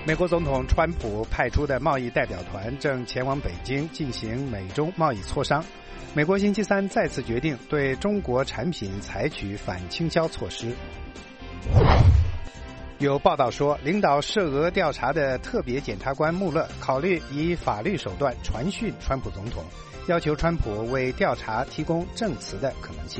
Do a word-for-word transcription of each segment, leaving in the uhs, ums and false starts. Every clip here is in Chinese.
美国总统川普派出的贸易代表团正前往北京进行美中贸易磋商。美国星期三再次决定对中国产品采取反倾销措施。有报道说，领导涉俄调查的特别检察官穆勒考虑以法律手段传讯川普总统，要求川普为调查提供证词的可能性。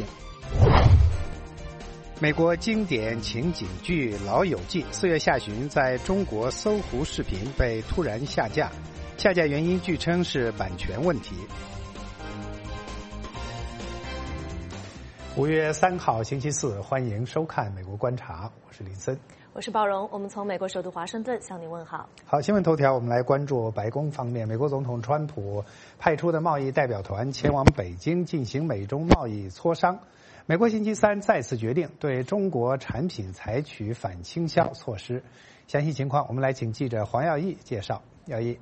美国经典情景剧《老友记》四月下旬在中国搜狐视频被突然下架，下架原因据称是版权问题。五月三号星期四，欢迎收看《美国观察》，我是林森， 我是鲍荣，我们从美国首都华盛顿向您问好。 好，新闻头条，我们来关注白宫方面，美国总统川普派出的贸易代表团前往北京进行美中贸易磋商。美国星期三再次决定对中国产品采取反倾销措施。详细情况，我们来请记者黄耀义介绍。耀义。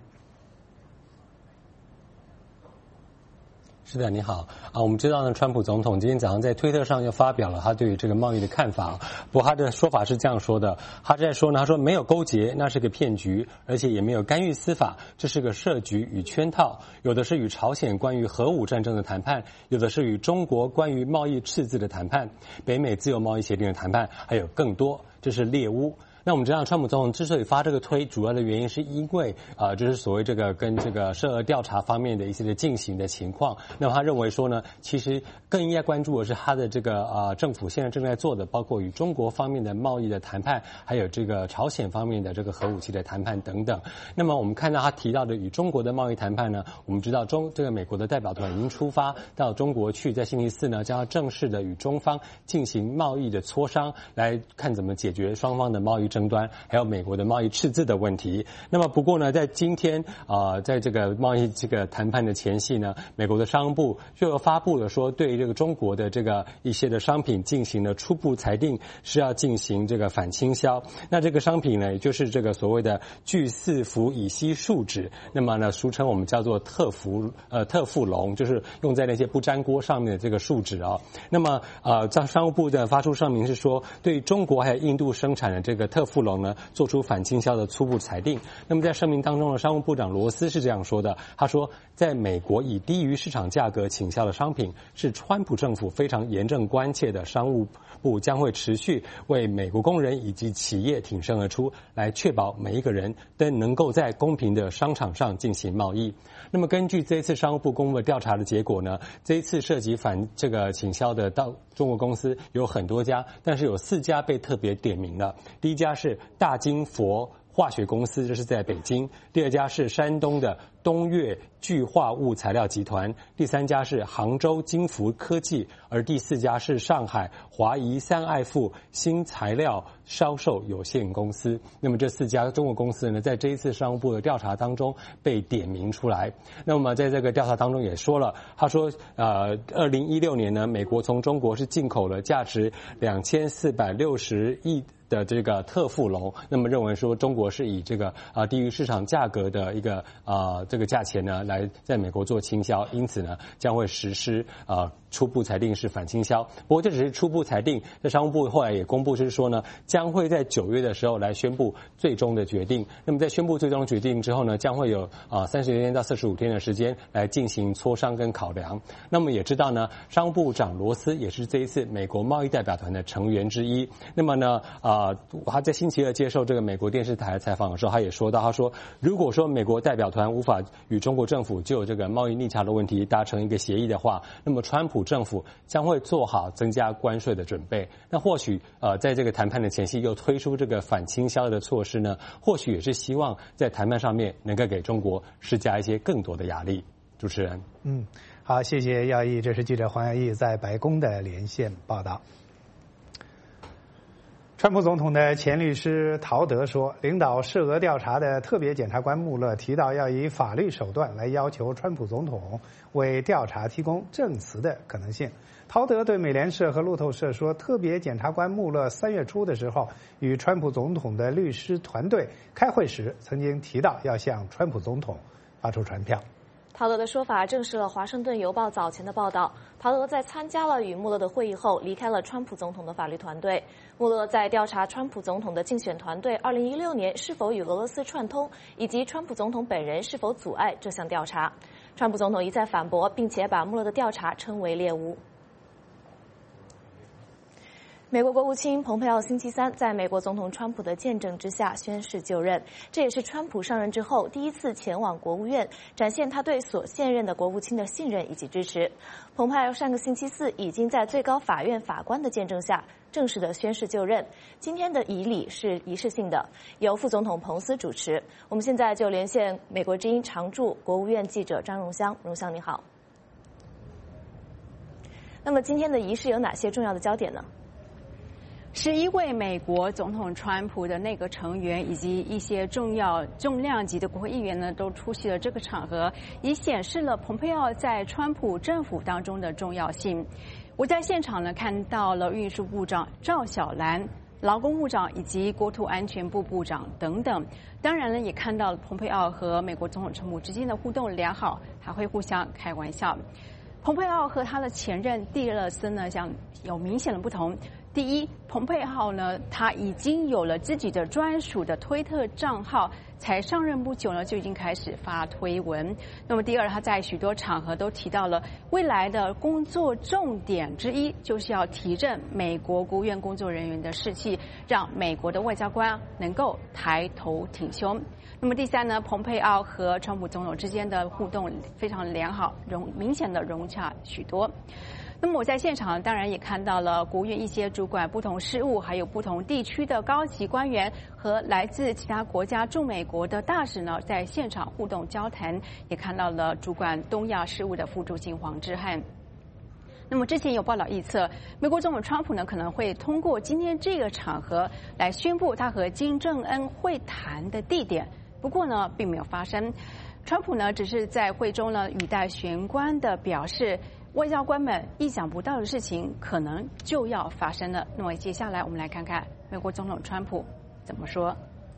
是的，你好啊！我们知道呢，川普总统今天早上在推特上又发表了他对于这个贸易的看法。不过他的说法是这样说的，他在说呢，他说没有勾结，那是个骗局，而且也没有干预司法，这是个设局与圈套。有的是与朝鲜关于核武战争的谈判，有的是与中国关于贸易赤字的谈判，北美自由贸易协定的谈判，还有更多，这是猎巫。那我们知道，川普总统之所以发这个推，主要的原因是因为啊、呃，就是所谓这个跟这个涉俄调查方面的一些的进行的情况。那么他认为说呢，其实更应该关注的是他的这个啊、呃、政府现在正在做的，包括与中国方面的贸易的谈判，还有这个朝鲜方面的这个核武器的谈判等等。那么我们看到他提到的与中国的贸易谈判呢，我们知道中这个美国的代表团已经出发到中国去，在星期四呢将要正式的与中方进行贸易的磋商，来看怎么解决双方的贸易争端，还有美国的贸易赤字的问题。那么不过呢，在今天啊、呃，在这个贸易这个谈判的前夕呢，美国的商务部就发布了说，对于这个中国的这个一些的商品进行了初步裁定，是要进行这个反倾销。那这个商品呢，也就是这个所谓的聚四氟乙烯树脂，那么呢，俗称我们叫做特氟呃特氟龙，就是用在那些不粘锅上面的这个树脂啊、哦。那么呃，在商务部的发出声明是说，对中国还有印度生产的这个特氟龙呢，做出反倾销的初步裁定。那么在声明当中呢，商务部长罗斯是这样说的，他说，在美国以低于市场价格倾销的商品是川普政府非常严正关切的，商务部将会持续为美国工人以及企业挺身而出，来确保每一个人都能够在公平的商场上进行贸易。那么根据这一次商务部公布的调查的结果呢，这一次涉及反这个倾销的到中国公司有很多家，但是有四家被特别点名了。第一家是大金佛化学公司，这是在北京；第二家是山东的东岳聚化物材料集团；第三家是杭州金福科技，而第四家是上海华谊三爱富新材料销售有限公司。那么这四家中国公司呢，在这一次商务部的调查当中被点名出来。那么在这个调查当中也说了，他说，呃，二零一六年呢，美国从中国是进口了价值两千四百六十亿的这个特氟龙，那么认为说中国是以这个啊、呃、低于市场价格的一个啊、呃、这个价钱呢来在美国做倾销，因此呢将会实施啊、呃、初步裁定是反倾销。不过这只是初步裁定，在商务部后来也公布是说呢，将会在九月的时候来宣布最终的决定。那么在宣布最终的决定之后呢，将会有啊三十天到四十五天的时间来进行磋商跟考量。那么也知道呢，商务部长罗斯也是这一次美国贸易代表团的成员之一。那么呢啊。呃他在星期二接受这个美国电视台采访的时候，他也说到，他说，如果说美国代表团无法与中国政府就这个贸易逆差的问题达成一个协议的话，那么川普政府将会做好增加关税的准备。那或许呃，在这个谈判的前夕又推出这个反倾销的措施呢，或许也是希望在谈判上面能够给中国施加一些更多的压力。主持人， 嗯，好，谢谢耀义，这是记者黄耀义在白宫的连线报道。川普总统的前律师陶德说，领导涉俄调查的特别检察官穆勒提到要以法律手段来要求川普总统为调查提供证词的可能性。陶德对美联社和路透社说，特别检察官穆勒三月初的时候与川普总统的律师团队开会时，曾经提到要向川普总统发出传票。 陶德的说法证实了《华盛顿邮报》早前的报道。陶德在参加了与穆勒的会议后，离开了川普总统的法律团队。穆勒在调查川普总统的竞选团队二零一六年是否与俄罗斯串通，以及川普总统本人是否阻碍这项调查。川普总统一再反驳，并且把穆勒的调查称为猎巫。美国国务卿蓬佩奥星期三在美国总统川普的见证之下宣誓就任，这也是川普上任之后第一次前往国务院，展现他对所现任的国务卿的信任以及支持。蓬佩奥上个星期四已经在最高法院法官的见证下正式的宣誓就任，今天的仪礼是仪式性的，由副总统彭斯主持。我们现在就连线美国之音常驻国务院记者张荣香，荣香你好。那么今天的仪式有哪些重要的焦点呢？ 十一位美国总统川普的内阁成员以及一些重要重量级的国会议员呢，都出席了这个场合，也显示了蓬佩奥在川普政府当中的重要性。我在现场呢看到了运输部长赵小兰、劳工部长以及国土安全部部长等等。当然呢，也看到了蓬佩奥和美国总统川普之间的互动良好，还会互相开玩笑。蓬佩奥和他的前任蒂勒森呢，像有明显的不同。第一，蓬佩奥呢，他已经有了自己的专属的推特账号，才上任不久呢，就已经开始发推文。那么第二，他在许多场合都提到了未来的工作重点之一，就是要提振美国国务院工作人员的士气，让美国的外交官能够抬头挺胸。那么第三呢，蓬佩奥和川普总统之间的互动非常良好，融明显的融洽许多。那么我在现场当然也看到了国务院一些主管不同事务还有不同地区的高级官员和来自其他国家驻美国的大使呢，在现场互动交谈，也看到了主管东亚事务的副主席黄之汉。那么之前有报道预测，美国总统川普呢可能会通过今天这个场合来宣布他和金正恩会谈的地点，不过呢并没有发生。川普呢只是在会中呢语带玄关的表示，外交官们意想不到的事情可能就要发生了。那么接下来我们来看看美国总统川普怎么说。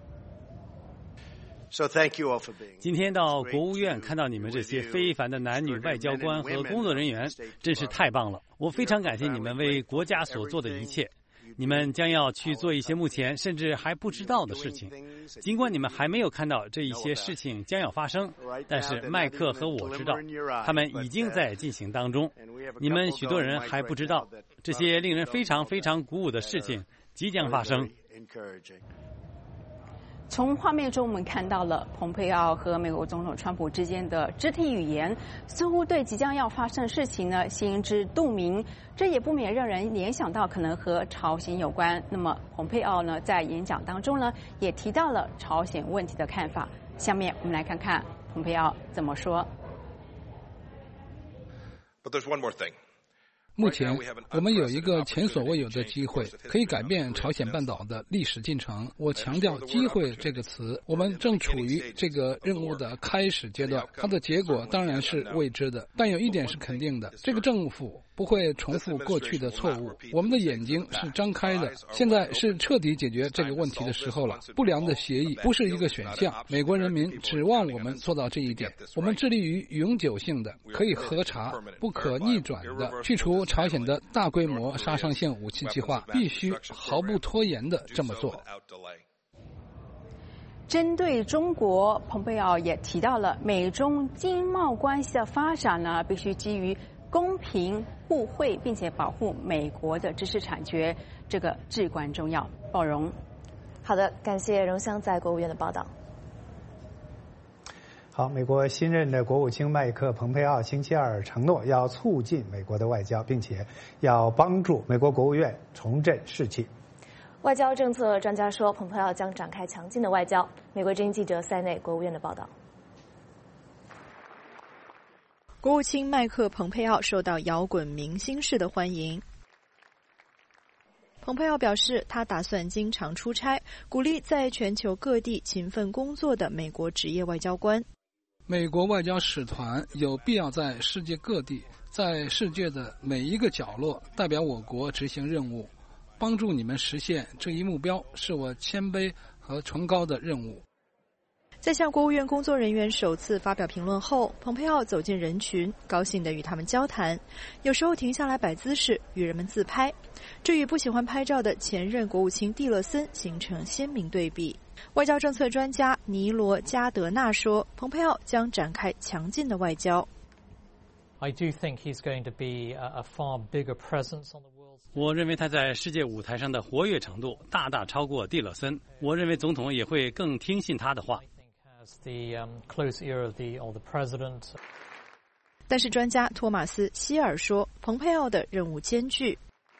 今天到国务院看到你们这些非凡的男女外交官和工作人员，真是太棒了！我非常感谢你们为国家所做的一切。你们将要去做一些目前甚至还不知道的事情，尽管你们还没有看到这一些事情将要发生，但是麦克和我知道，他们已经在进行当中。你们许多人还不知道，这些令人非常非常鼓舞的事情即将发生。 从画面中我们看到了蓬佩奥和美国总统川普之间的肢体语言，似乎对即将要发生的事情呢心知肚明，这也不免让人联想到可能和朝鲜有关。那么蓬佩奥呢在演讲当中呢也提到了朝鲜问题的看法。下面我们来看看蓬佩奥怎么说。 But there's one more thing. 目前我们有一个前所未有的机会，可以改变朝鲜半岛的历史进程。我强调机会这个词，我们正处于这个任务的开始阶段，它的结果当然是未知的，但有一点是肯定的，这个政府不会重复过去的错误。我们的眼睛是张开的，现在是彻底解决这个问题的时候了。不良的协议不是一个选项，美国人民指望我们做到这一点。我们致力于永久性的、可以核查、不可逆转的去除朝鲜的大规模杀伤性武器计划，必须毫不拖延地这么做。 针对中国，蓬佩奥也提到了美中经贸关系的发展呢，必须基于公平互惠，并且保护美国的知识产权，这个至关重要。包容。 好的，感谢荣香在国务院的报道。 好，美国新任的国务卿麦克蓬佩奥星期二承诺要促进美国的外交，并且要帮助美国国务院重振士气。 外交政策专家说，蓬佩奥将展开强劲的外交。美国之音记者塞内国务院的报道。 国务卿麦克蓬佩奥受到摇滚明星式的欢迎。蓬佩奥表示，他打算经常出差，鼓励在全球各地勤奋工作的美国职业外交官。 美国外交使团有必要在世界各地，在世界的每一个角落代表我国执行任务，帮助你们实现这一目标，是我谦卑和崇高的任务。 在向国务院工作人员首次发表评论后，蓬佩奥走进人群，高兴地与他们交谈，有时候停下来摆姿势，与人们自拍。这与不喜欢拍照的前任国务卿蒂勒森形成鲜明对比。外交政策专家尼罗加德纳说，蓬佩奥将展开强劲的外交。 I do think he's going to be a far bigger presence on the world. 我认为他在世界舞台上的活跃程度大大超过蒂勒森。我认为总统也会更听信他的话。 但是专家托马斯·希尔说，蓬佩奥的任务艰巨。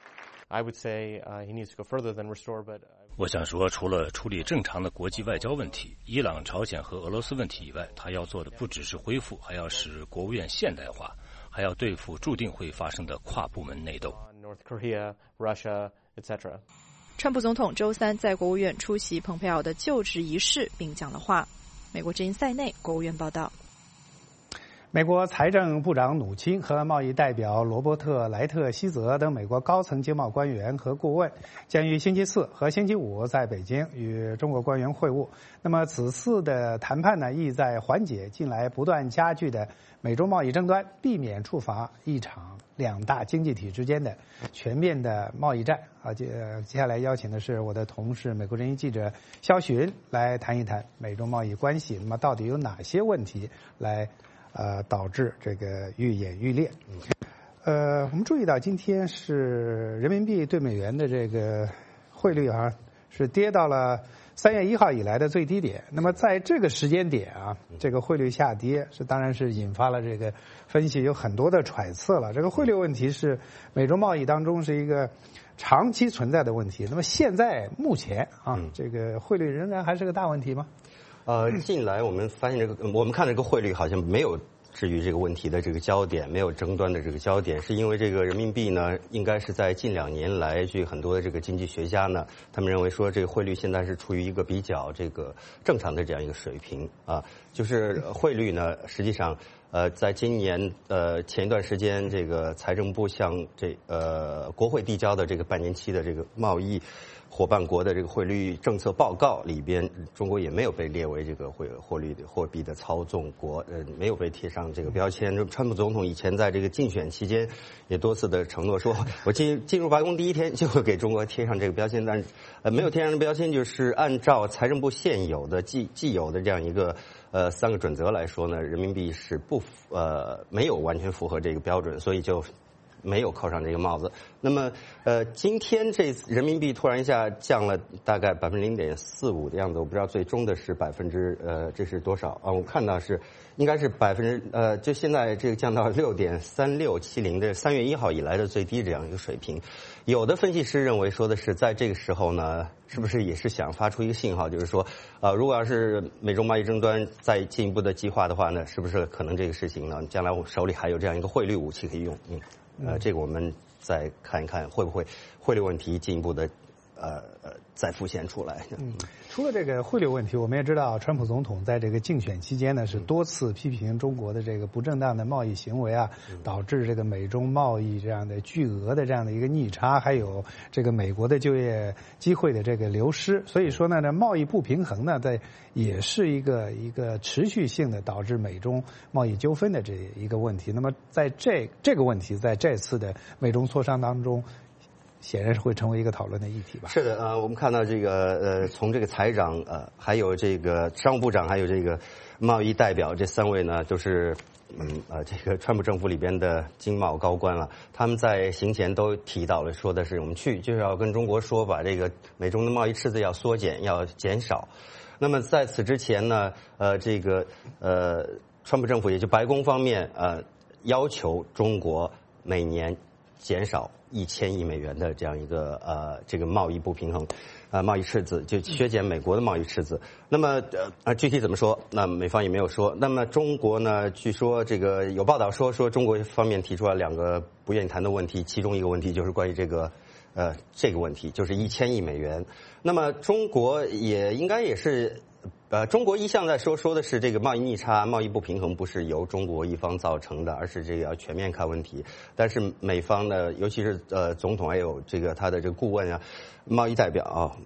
I would say he needs to go further than restore, but 我想说，除了处理正常的国际外交问题，伊朗、朝鲜和俄罗斯问题以外，他要做的不只是恢复，还要使国务院现代化，还要对付注定会发生的跨部门内斗。 North Korea, Russia, et cetera. 川普总统周三在国务院出席蓬佩奥的就职仪式，并讲了话。美国之音塞内国务院报道。 美国财政部长努钦和贸易代表罗伯特·莱特希泽等美国高层经贸官员和顾问将于星期四和星期五在北京与中国官员会晤。那么此次的谈判呢，意在缓解近来不断加剧的美中贸易争端，避免触发一场两大经济体之间的全面的贸易战。啊，接接下来邀请的是我的同事美国之音记者肖寻来谈一谈美中贸易关系。那么到底有哪些问题来？呃，导致这个愈演愈烈。呃，我们注意到今天是人民币对美元的这个汇率啊，是跌到了三月一号以来的最低点。那么在这个时间点啊，这个汇率下跌，是当然是引发了这个分析有很多的揣测了。这个汇率问题是美中贸易当中是一个长期存在的问题。那么现在目前啊，这个汇率仍然还是个大问题吗？ 呃，近来我们发现这个，我们看这个汇率好像没有至于这个问题的这个焦点，没有争端的这个焦点，是因为这个人民币呢，应该是在近两年来，据很多的这个经济学家呢，他们认为说这个汇率现在是处于一个比较这个正常的这样一个水平啊，就是汇率呢，实际上呃，在今年呃前一段时间，这个财政部向这呃国会递交的这个半年期的这个贸易伙伴国的这个汇率政策报告里边，中国也没有被列为这个汇汇率的货币的操纵国，呃，没有被贴上这个标签。川普总统以前在这个竞选期间也多次的承诺说，我进进入白宫第一天就会给中国贴上这个标签，但是呃没有贴上的标签，就是按照财政部现有的既既有的这样一个呃三个准则来说呢，人民币是不呃没有完全符合这个标准，所以就没有扣上这个帽子。那么，呃，今天这人民币突然一下降了大概百分之零点四五的样子，我不知道最终的是百分之呃这是多少啊？我看到是应该是百分之呃，就现在这个降到六点三六七零的三月一号以来的最低这样一个水平。有的分析师认为说的是，在这个时候呢，是不是也是想发出一个信号，就是说，呃，如果要是美中贸易争端再进一步的激化的话呢，是不是可能这个事情呢，将来我手里还有这样一个汇率武器可以用？嗯。呃，这个我们再看一看会不会汇率问题进一步的呃呃再浮现出来。 嗯，除了这个汇率问题，我们也知道，川普总统在这个竞选期间呢，是多次批评中国的这个不正当的贸易行为啊，导致这个美中贸易这样的巨额的这样的一个逆差，还有这个美国的就业机会的这个流失。所以说呢，这贸易不平衡呢，在也是一个一个持续性的导致美中贸易纠纷的这一个问题。那么在这这个问题，在这次的美中磋商当中，显然是会成为一个讨论的议题吧？ 是的，呃，我们看到这个呃，从这个财长呃，还有这个商务部长，还有这个贸易代表这三位呢，都是嗯呃，这个川普政府里边的经贸高官了。他们在行前都提到了，说的是我们去就是要跟中国说，把这个美中的贸易赤字要缩减，要减少。那么在此之前呢，呃，这个呃，川普政府也就白宫方面呃，要求中国每年减少一千亿美元的这样一个呃这个贸易不平衡，呃贸易赤字，就削减美国的贸易赤字。那么呃具体怎么说？那美方也没有说。那么中国呢？据说这个有报道说说中国方面提出了两个不愿意谈的问题，其中一个问题就是关于这个呃这个问题，就是一千亿美元。那么中国也应该也是。呃，中国一向在说说的是这个贸易逆差、贸易不平衡不是由中国一方造成的，而是这个要全面看问题。但是美方呢，尤其是呃总统还有这个他的这个顾问啊、贸易代表啊，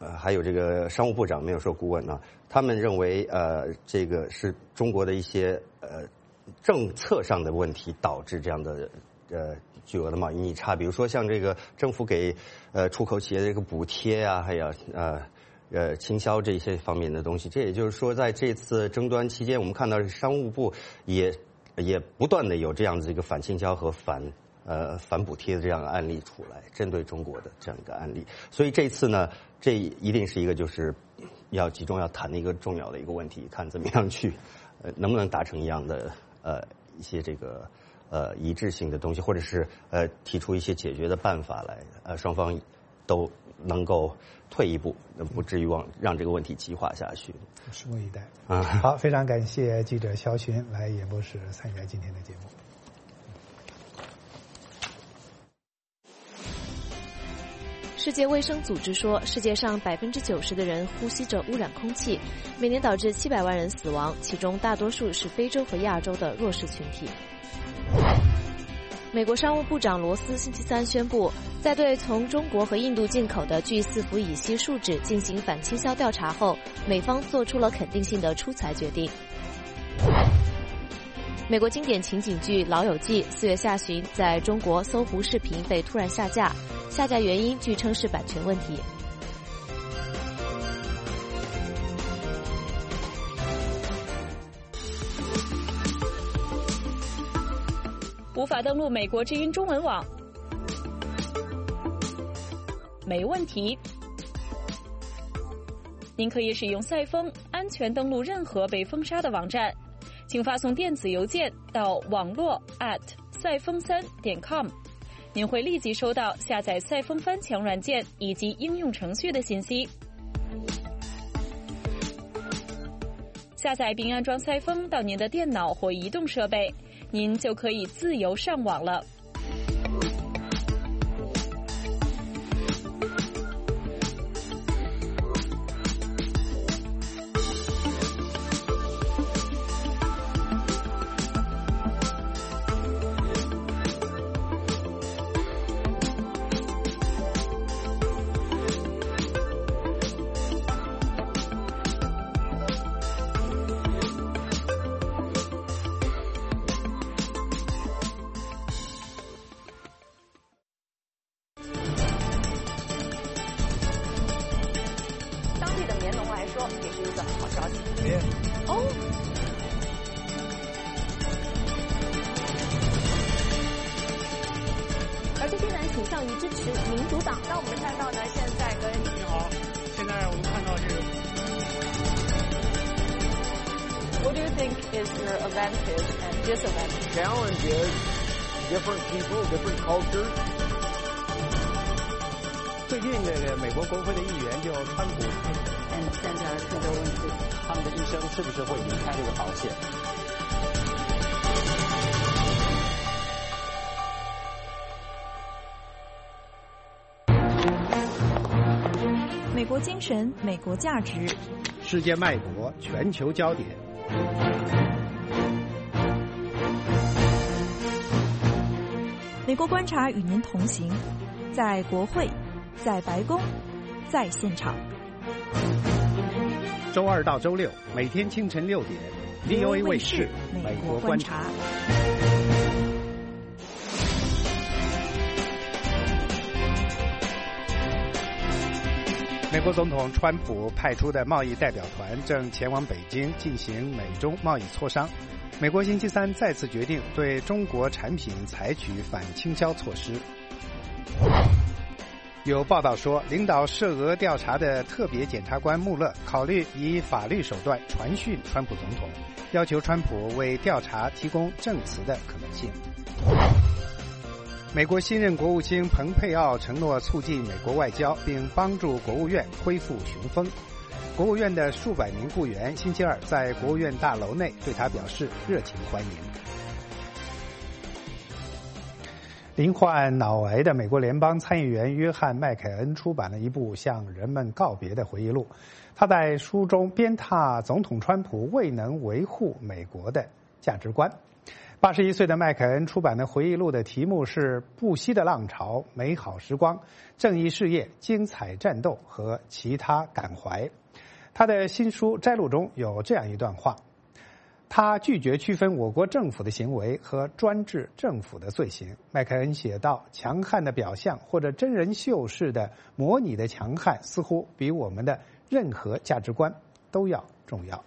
呃还有这个商务部长没有说顾问呢，他们认为呃这个是中国的一些呃政策上的问题导致这样的呃巨额的贸易逆差，比如说像这个政府给呃出口企业的这个补贴啊，还有呃呃倾销这些方面的东西。这也就是说，在这次争端期间，我们看到商务部也也不断的有这样子一个反倾销和反。呃，反补贴的这样的案例出来，针对中国的这样一个案例，所以这次呢，这一定是一个就是要集中要谈的一个重要的一个问题，看怎么样去，呃，能不能达成一样的呃一些这个呃一致性的东西，或者是呃提出一些解决的办法来，呃双方都能够退一步，不至于往让这个问题激化下去。 拭目以待啊！ 好，非常感谢记者肖勋来演播室参与今天的节目。 世界卫生组织说，世界上百分之九十的人呼吸着污染空气，每年导致七百万人死亡，其中大多数是非洲和亚洲的弱势群体。美国商务部长罗斯星期三宣布，在对从中国和印度进口的聚四氟乙烯树脂进行反倾销调查后，美方做出了肯定性的出裁决定。美国经典情景剧《老友记》四月下旬在中国搜狐视频被突然下架，下架原因据称是版权问题。 无法登录美国之音中文网，没问题。您可以使用赛风安全登录任何被封杀的网站，请发送电子邮件到网络 at 赛风三点 com， 您会立即收到下载赛风翻墙软件以及应用程序的信息。下载并安装赛风到您的电脑或移动设备，您就可以自由上网了。 最近这个美国国会的议员就川普， 嗯，现在特别问题， 他们的医生是不是会离开这个保险？ 美国精神，美国价值， 世界脉搏，全球焦点。 美国观察与您同行，在国会，在白宫，在现场。 周二到周六每天清晨六点 ，V O A 卫视美国观察。美国总统川普派出的贸易代表团正前往北京进行美中贸易磋商。美国星期三再次决定对中国产品采取反倾销措施。有报道说，领导涉俄调查的特别检察官穆勒考虑以法律手段传讯川普总统，要求川普为调查提供证词的可能性。美国新任国务卿蓬佩奥承诺促进美国外交，并帮助国务院恢复雄风。国务院的数百名雇员星期二在国务院大楼内对他表示热情欢迎。罹患脑癌的美国联邦参议员约翰·麦凯恩出版了一部向人们告别的回忆录。他在书中鞭挞总统川普未能维护美国的价值观。 八十一岁的麦凯恩出版的回忆录的题目是《不息的浪潮、美好时光、正义事业、精彩战斗和其他感怀》。他的新书摘录中有这样一段话：他拒绝区分我国政府的行为和专制政府的罪行。麦凯恩写道：强悍的表象或者真人秀式的模拟的强悍，似乎比我们的任何价值观都要重要。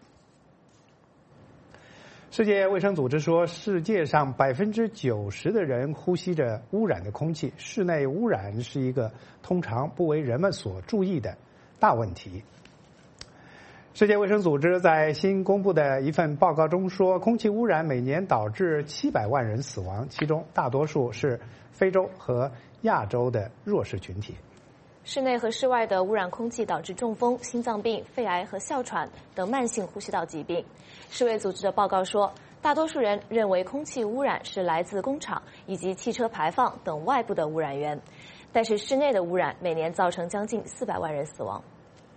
世界卫生组织说，世界上百分之九十的人呼吸着污染的空气，室内污染是一个通常不为人们所注意的大问题。世界卫生组织在新公布的一份报告中说，空气污染每年导致七百万人死亡，其中大多数是非洲和亚洲的弱势群体。 室内和室外的污染空气导致中风、心脏病、肺癌和哮喘等慢性呼吸道疾病。世卫组织的报告说，大多数人认为空气污染是来自工厂以及汽车排放等外部的污染源，但是室内的污染每年造成将近四百万人死亡。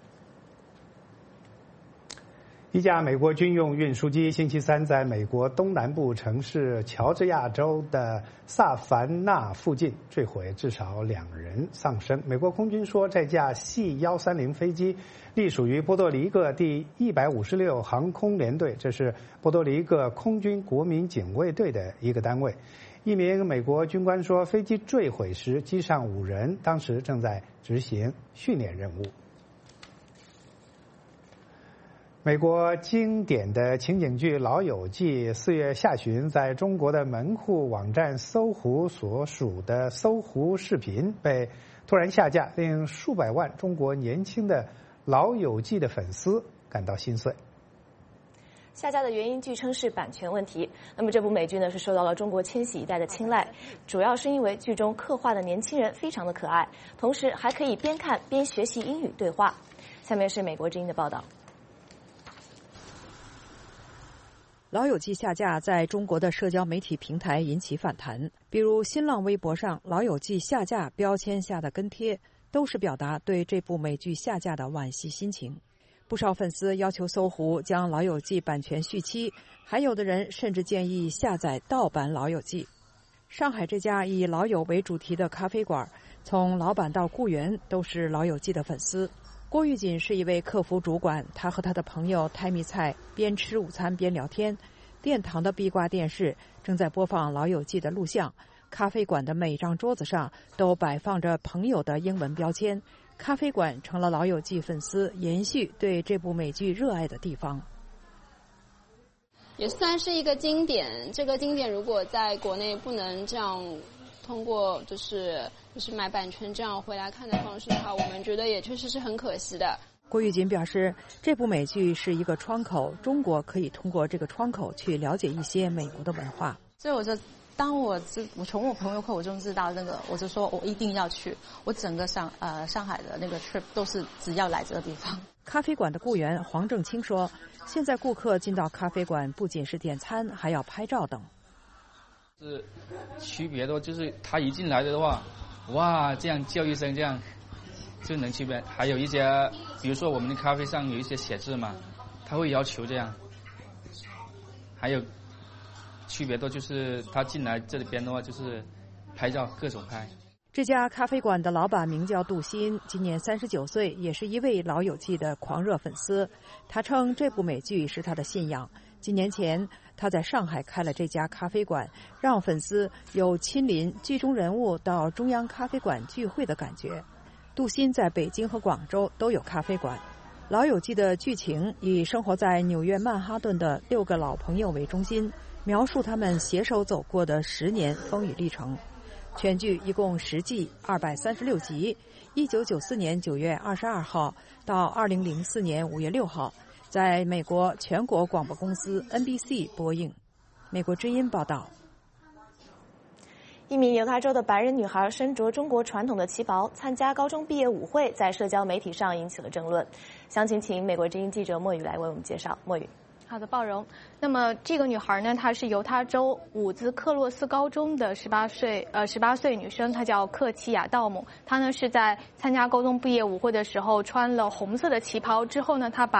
一架美国军用运输机星期三在美国东南部城市乔治亚州的萨凡纳附近坠毁，至少两人丧生。美国空军说，这架 C 一三零飞机隶属于波多黎各第一百五十六航空联队，这是波多黎各空军国民警卫队的一个单位。一名美国军官说，飞机坠毁时机上五人当时正在执行训练任务。美国经典的情景剧《老友记》四月下旬在中国的门户网站搜狐所属的搜狐视频被突然下架，令数百万中国年轻的《老友记》的粉丝感到心碎。 下架的原因据称是版权问题。那么这部美剧呢是受到了中国千禧一代的青睐，主要是因为剧中刻画的年轻人非常的可爱，同时还可以边看边学习英语对话。下面是美国之音的报道。 老友记下架在中国的社交媒体平台引起反弹，比如新浪微博上老友记下架标签下的跟帖，都是表达对这部美剧下架的惋惜心情。不少粉丝要求搜狐将老友记版权续期，还有的人甚至建议下载盗版老友记。上海这家以老友为主题的咖啡馆，从老板到雇员都是老友记的粉丝。郭玉锦是一位客服主管，他和他的朋友泰米菜边吃午餐边聊天。殿堂的壁挂电视正在播放《老友记》的录像，咖啡馆的每张桌子上都摆放着朋友的英文标签。咖啡馆成了《老友记》粉丝延续对这部美剧热爱的地方。 也算是一个经典，这个经典如果在国内不能这样通过就是就是买版权这样回来看的方式的话，我们觉得也确实是很可惜的。 郭玉锦表示，这部美剧是一个窗口，中国可以通过这个窗口去了解一些美国的文化。 所以我就当我知我从我朋友口中知道那个，我就说我一定要去。我整个上呃上海的那个 trip 都是只要来这个地方。 咖啡馆的雇员黄正清说，现在顾客进到咖啡馆不仅是点餐，还要拍照等。 是区别的，就是他一进来的话，哇，这样叫一声，这样就能区别。还有一些，比如说我们的咖啡上有一些写字嘛，他会要求这样。还有区别的就是他进来这里边的话，就是拍照各种拍。 这家咖啡馆的老板名叫杜鑫，今年三十九岁，也是一位老友记的狂热粉丝。他称这部美剧是他的信仰。几年前，他在上海开了这家咖啡馆，让粉丝有亲临剧中人物到中央咖啡馆聚会的感觉。杜鑫在北京和广州都有咖啡馆。老友记的剧情以生活在纽约曼哈顿的六个老朋友为中心，描述他们携手走过的十年风雨历程。全剧一共十季，二百三十六集，一九九四年九月二十二号到二零零四年五月六号，在美国全国广播公司 N B C 播映。美国之音报道。 一名犹他州的白人女孩身着中国传统的旗袍参加高中毕业舞会，在社交媒体上引起了争论。详情请美国之音记者莫宇来为我们介绍。莫宇。 好的，鲍荣。那么这个女孩呢，她是犹他州伍兹克洛斯高中的十八岁呃十八岁女生，她叫克奇亚道姆。她呢是在参加高中毕业舞会的时候穿了红色的旗袍，之后呢，她把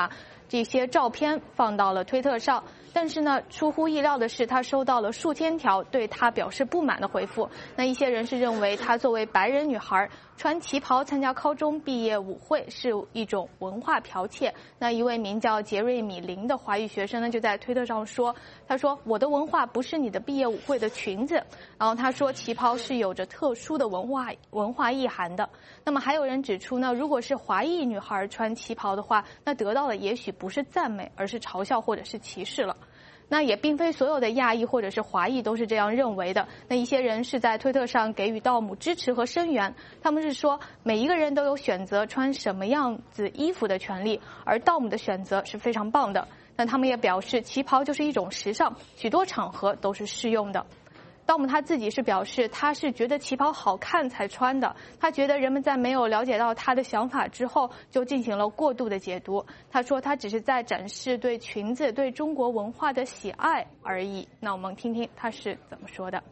这些照片放到了推特上。但是呢，出乎意料的是，他收到了数千条对他表示不满的回复。那一些人是认为他作为白人女孩穿旗袍参加高中毕业舞会是一种文化剽窃。那一位名叫杰瑞米林的华裔学生呢，就在推特上说，他说我的文化不是你的毕业舞会的裙子。然后他说旗袍是有着特殊的文化文化意涵的。那么还有人指出呢，如果是华裔女孩穿旗袍的话，那得到的也许不是赞美，而是嘲笑或者是歧视了。那也并非所有的亚裔或者是华裔都是这样认为的。那一些人是在推特上给予道姆支持和声援，他们是说每一个人都有选择穿什么样子衣服的权利，而道姆的选择是非常棒的。那他们也表示旗袍就是一种时尚，许多场合都是适用的。道姆他自己是表示，他是觉得旗袍好看才穿的。他觉得人们在没有了解到他的想法之后，就进行了过度的解读。他说他只是在展示对裙子、对中国文化的喜爱而已。那我们听听他是怎么说的。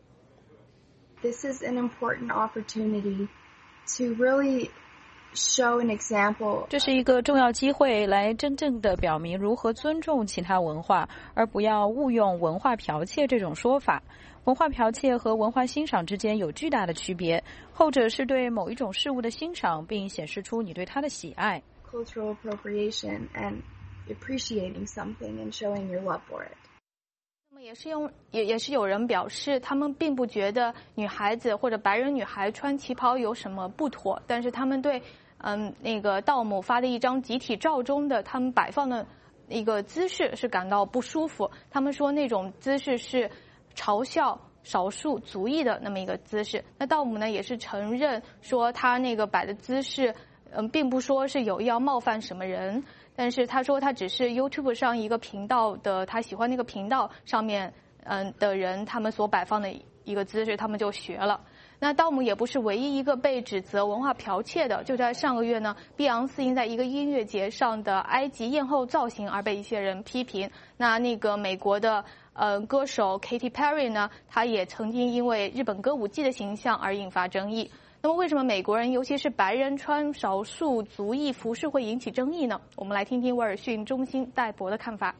This is an important opportunity to really show an example. 这是一个重要机会，来真正的表明如何尊重其他文化，而不要误用文化剽窃这种说法。文化剽窃和文化欣赏之间有巨大的区别，后者是对某一种事物的欣赏，并显示出你对它的喜爱。 Cultural appropriation and appreciating something and showing your love for it. 那么也是用也也是有人表示，他们并不觉得女孩子或者白人女孩穿旗袍有什么不妥，但是他们对嗯那个道姆发的一张集体照中的他们摆放的一个姿势是感到不舒服。他们说那种姿势是嘲笑少数族裔的那么一个姿势。那道姆呢也是承认说他那个摆的姿势，嗯，并不说是有意要冒犯什么人，但是他说他只是 YouTube 上一个频道的他喜欢那个频道上面嗯的人他们所摆放的一个姿势，他们就学了。那道姆也不是唯一一个被指责文化剽窃的。就在上个月呢，碧昂斯因在一个音乐节上的埃及艳后造型而被一些人批评。那那个美国的呃歌手 Katy Perry 呢，他也曾经因为日本歌舞伎的形象而引发争议。那么为什么美国人尤其是白人穿少数族裔服饰会引起争议呢？我们来听听威尔逊中心戴博的看法。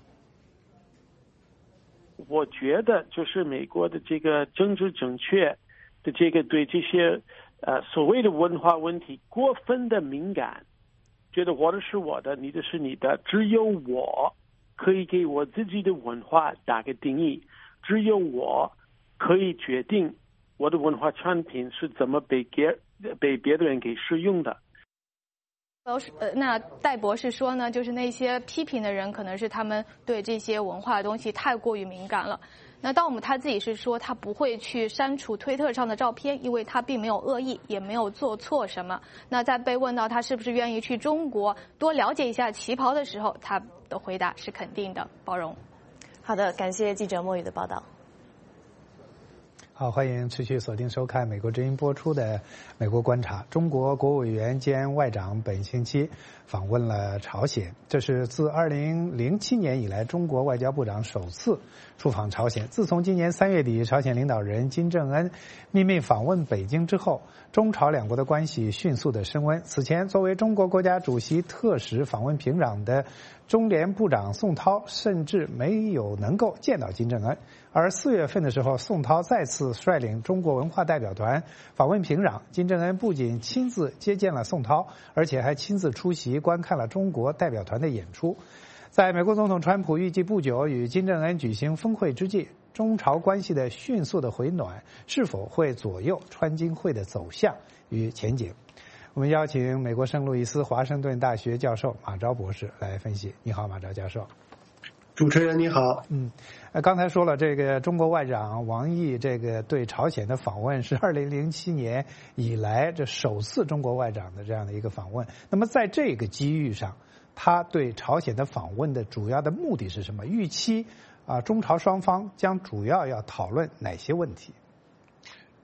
我觉得就是美国的这个政治正确的这个对这些呃所谓的文化问题过分的敏感，觉得我的是我的，你的是你的，只有我可以给我自己的文化打个定义，只有我可以决定我的文化产品是怎么被给被别的人给使用的。 呃，那戴博士说呢，就是那些批评的人可能是他们对这些文化的东西太过于敏感了。那道姆他自己是说他不会去删除推特上的照片，因为他并没有恶意，也没有做错什么。那在被问到他是不是愿意去中国多了解一下旗袍的时候，他的回答是肯定的，包容。 好的，感谢记者莫宇的报道。 好，欢迎持续锁定收看美国之音播出的《美国观察》。中国国务委员兼外长本星期访问了朝鲜，这是自二零零七年以来中国外交部长首次出访朝鲜。自从今年三月底朝鲜领导人金正恩秘密访问北京之后，中朝两国的关系迅速的升温。此前，作为中国国家主席特使访问平壤的中联部长宋涛甚至没有能够见到金正恩。而四月份的时候，宋涛再次率领中国文化代表团访问平壤，金正恩不仅亲自接见了宋涛，而且还亲自出席观看了中国代表团的演出。在美国总统川普预计不久与金正恩举行峰会之际，中朝关系的迅速的回暖是否会左右川金会的走向与前景？我们邀请美国圣路易斯华盛顿大学教授马昭博士来分析。你好，马昭教授。 主持人你好。 嗯，呃，刚才说了，这个中国外长王毅这个对朝鲜的访问是二零零七年以来这首次中国外长的这样的一个访问。那么在这个机遇上，他对朝鲜的访问的主要的目的是什么？预期啊，中朝双方将主要要讨论哪些问题？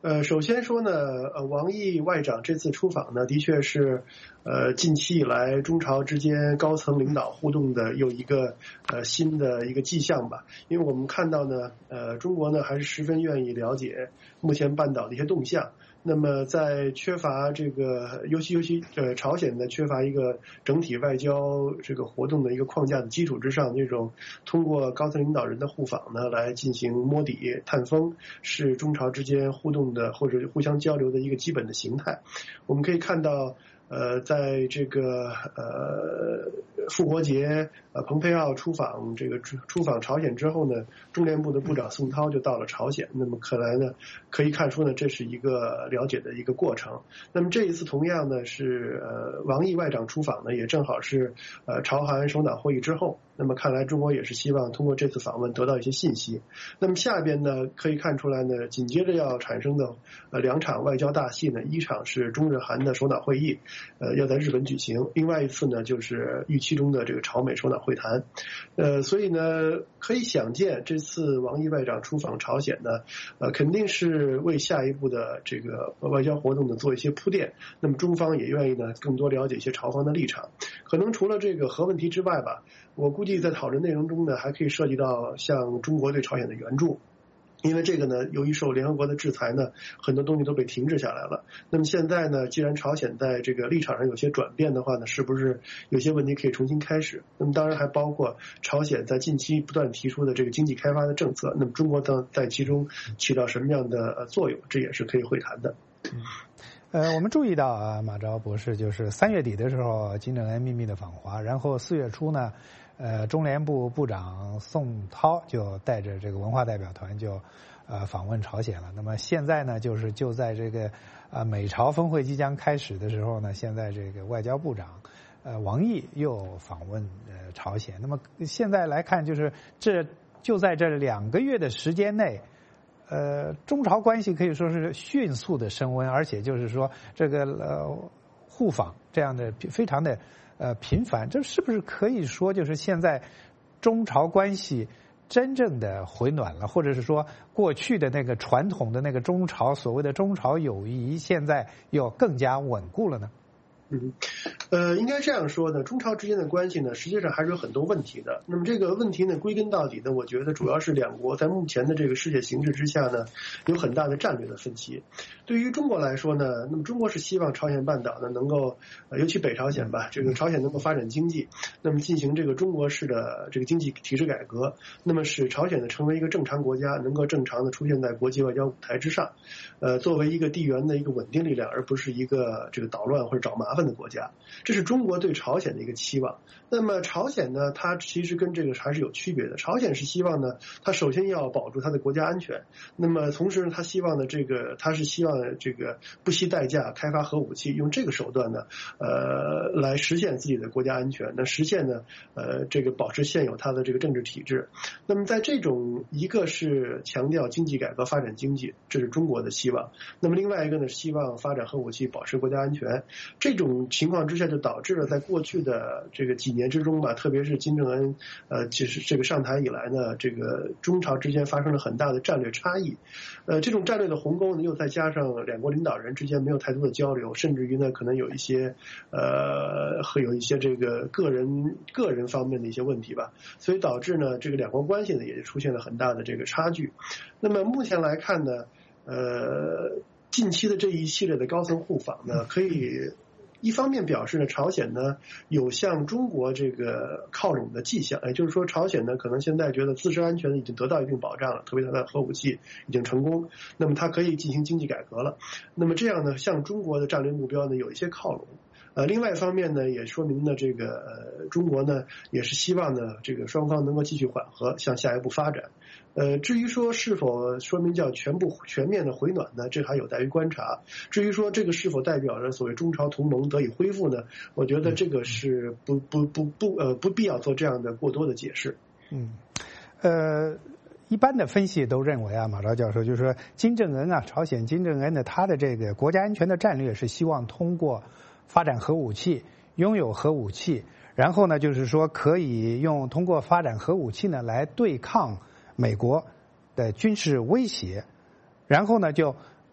呃，首先说呢，呃，王毅外长这次出访呢，的确是，呃，近期以来中朝之间高层领导互动的又一个呃新的一个迹象吧。因为我们看到呢，呃，中国呢还是十分愿意了解目前半岛的一些动向。那么在缺乏这个，尤其尤其呃朝鲜呢缺乏一个整体外交这个活动的一个框架的基础之上，这种通过高层领导人的互访呢来进行摸底探风，是中朝之间互动的或者互相交流的一个基本的形态。我们可以看到。呃，在这个呃复活节，呃，蓬佩奥出访这个出访朝鲜之后呢，中联部的部长宋涛就到了朝鲜。那么看来呢，可以看出呢，这是一个了解的一个过程。那么这一次同样呢是呃王毅外长出访呢，也正好是呃朝韩首脑会议之后。那么看来中国也是希望通过这次访问得到一些信息。那么下边呢可以看出来呢，紧接着要产生的呃两场外交大戏呢，一场是中日韩的首脑会议，呃要在日本举行，另外一次呢就是预期中的这个朝美首脑会谈。呃所以呢可以想见，这次王毅外长出访朝鲜呢，呃肯定是为下一步的这个外交活动呢做一些铺垫。那么中方也愿意呢更多了解一些朝方的立场。可能除了这个核问题之外吧，我估计在讨论内容中呢，还可以涉及到像中国对朝鲜的援助。因为这个呢，由于受联合国的制裁呢，很多东西都被停滞下来了。那么现在呢，既然朝鲜在这个立场上有些转变的话呢，是不是有些问题可以重新开始？那么当然还包括朝鲜在近期不断提出的这个经济开发的政策，那么中国在在其中起到什么样的作用，这也是可以会谈的。 嗯呃，我们注意到啊，马昭博士就是三月底的时候，金正恩秘密的访华，然后四月初呢，呃，中联部部长宋涛就带着这个文化代表团就呃访问朝鲜了。那么现在呢，就是就在这个呃美朝峰会即将开始的时候呢，现在这个外交部长呃王毅又访问呃朝鲜。那么现在来看，就是这就在这两个月的时间内。呃，中朝关系可以说是迅速的升温，而且就是说这个呃互访这样的非常的呃频繁，这是不是可以说就是现在中朝关系真正的回暖了，或者是说过去的那个传统的那个中朝所谓的中朝友谊，现在又更加稳固了呢？ 嗯，呃，应该这样说呢，中朝之间的关系呢，实际上还是有很多问题的。那么这个问题呢，归根到底呢，我觉得主要是两国在目前的这个世界形势之下呢，有很大的战略的分歧。对于中国来说呢，那么中国是希望朝鲜半岛呢能够，呃、尤其北朝鲜吧，这个朝鲜能够发展经济，那么进行这个中国式的这个经济体制改革，那么使朝鲜呢成为一个正常国家，能够正常的出现在国际外交舞台之上，呃，作为一个地缘的一个稳定力量，而不是一个这个捣乱或者找麻烦的国家。这是中国对朝鲜的一个期望。那么朝鲜呢，它其实跟这个还是有区别的。朝鲜是希望呢，它首先要保住它的国家安全，那么同时呢，它希望呢，这个它是希望这个不惜代价开发核武器，用这个手段呢，呃，来实现自己的国家安全，那实现呢，呃，这个保持现有它的这个政治体制。那么在这种一个是强调经济改革发展经济，这是中国的希望。那么另外一个呢，希望发展核武器，保持国家安全。这种情况之下，就导致了在过去的这个几年之中吧，特别是金正恩呃，就是这个上台以来呢，这个中朝之间发生了很大的战略差异。呃，这种战略的鸿沟呢，又再加上两国领导人之间没有太多的交流，甚至于呢，可能有一些呃，会有一些这个个人个人方面的一些问题吧，所以导致呢，这个两国关系呢，也出现了很大的这个差距。那么目前来看呢，呃，近期的这一系列的高层互访呢，可以一方面表示呢，朝鲜呢有向中国这个靠拢的迹象，也就是说，朝鲜呢可能现在觉得自身安全已经得到一定保障了，特别它的核武器已经成功，那么它可以进行经济改革了。那么这样呢，向中国的战略目标呢有一些靠拢。呃，另外一方面呢，也说明呢，这个呃，中国呢也是希望呢，这个双方能够继续缓和，向下一步发展。呃，至于说是否说明叫全部全面的回暖呢，这还有待于观察。至于说这个是否代表着所谓中朝同盟得以恢复呢，我觉得这个是不不不不呃不必要做这样的过多的解释。 嗯，呃。一般的分析都认为啊，马昭教授就是说，金正恩啊，朝鲜金正恩的他的这个国家安全的战略是希望通过发展核武器，拥有核武器，然后呢，就是说可以用通过发展核武器呢来对抗美国的军事威胁，然后呢就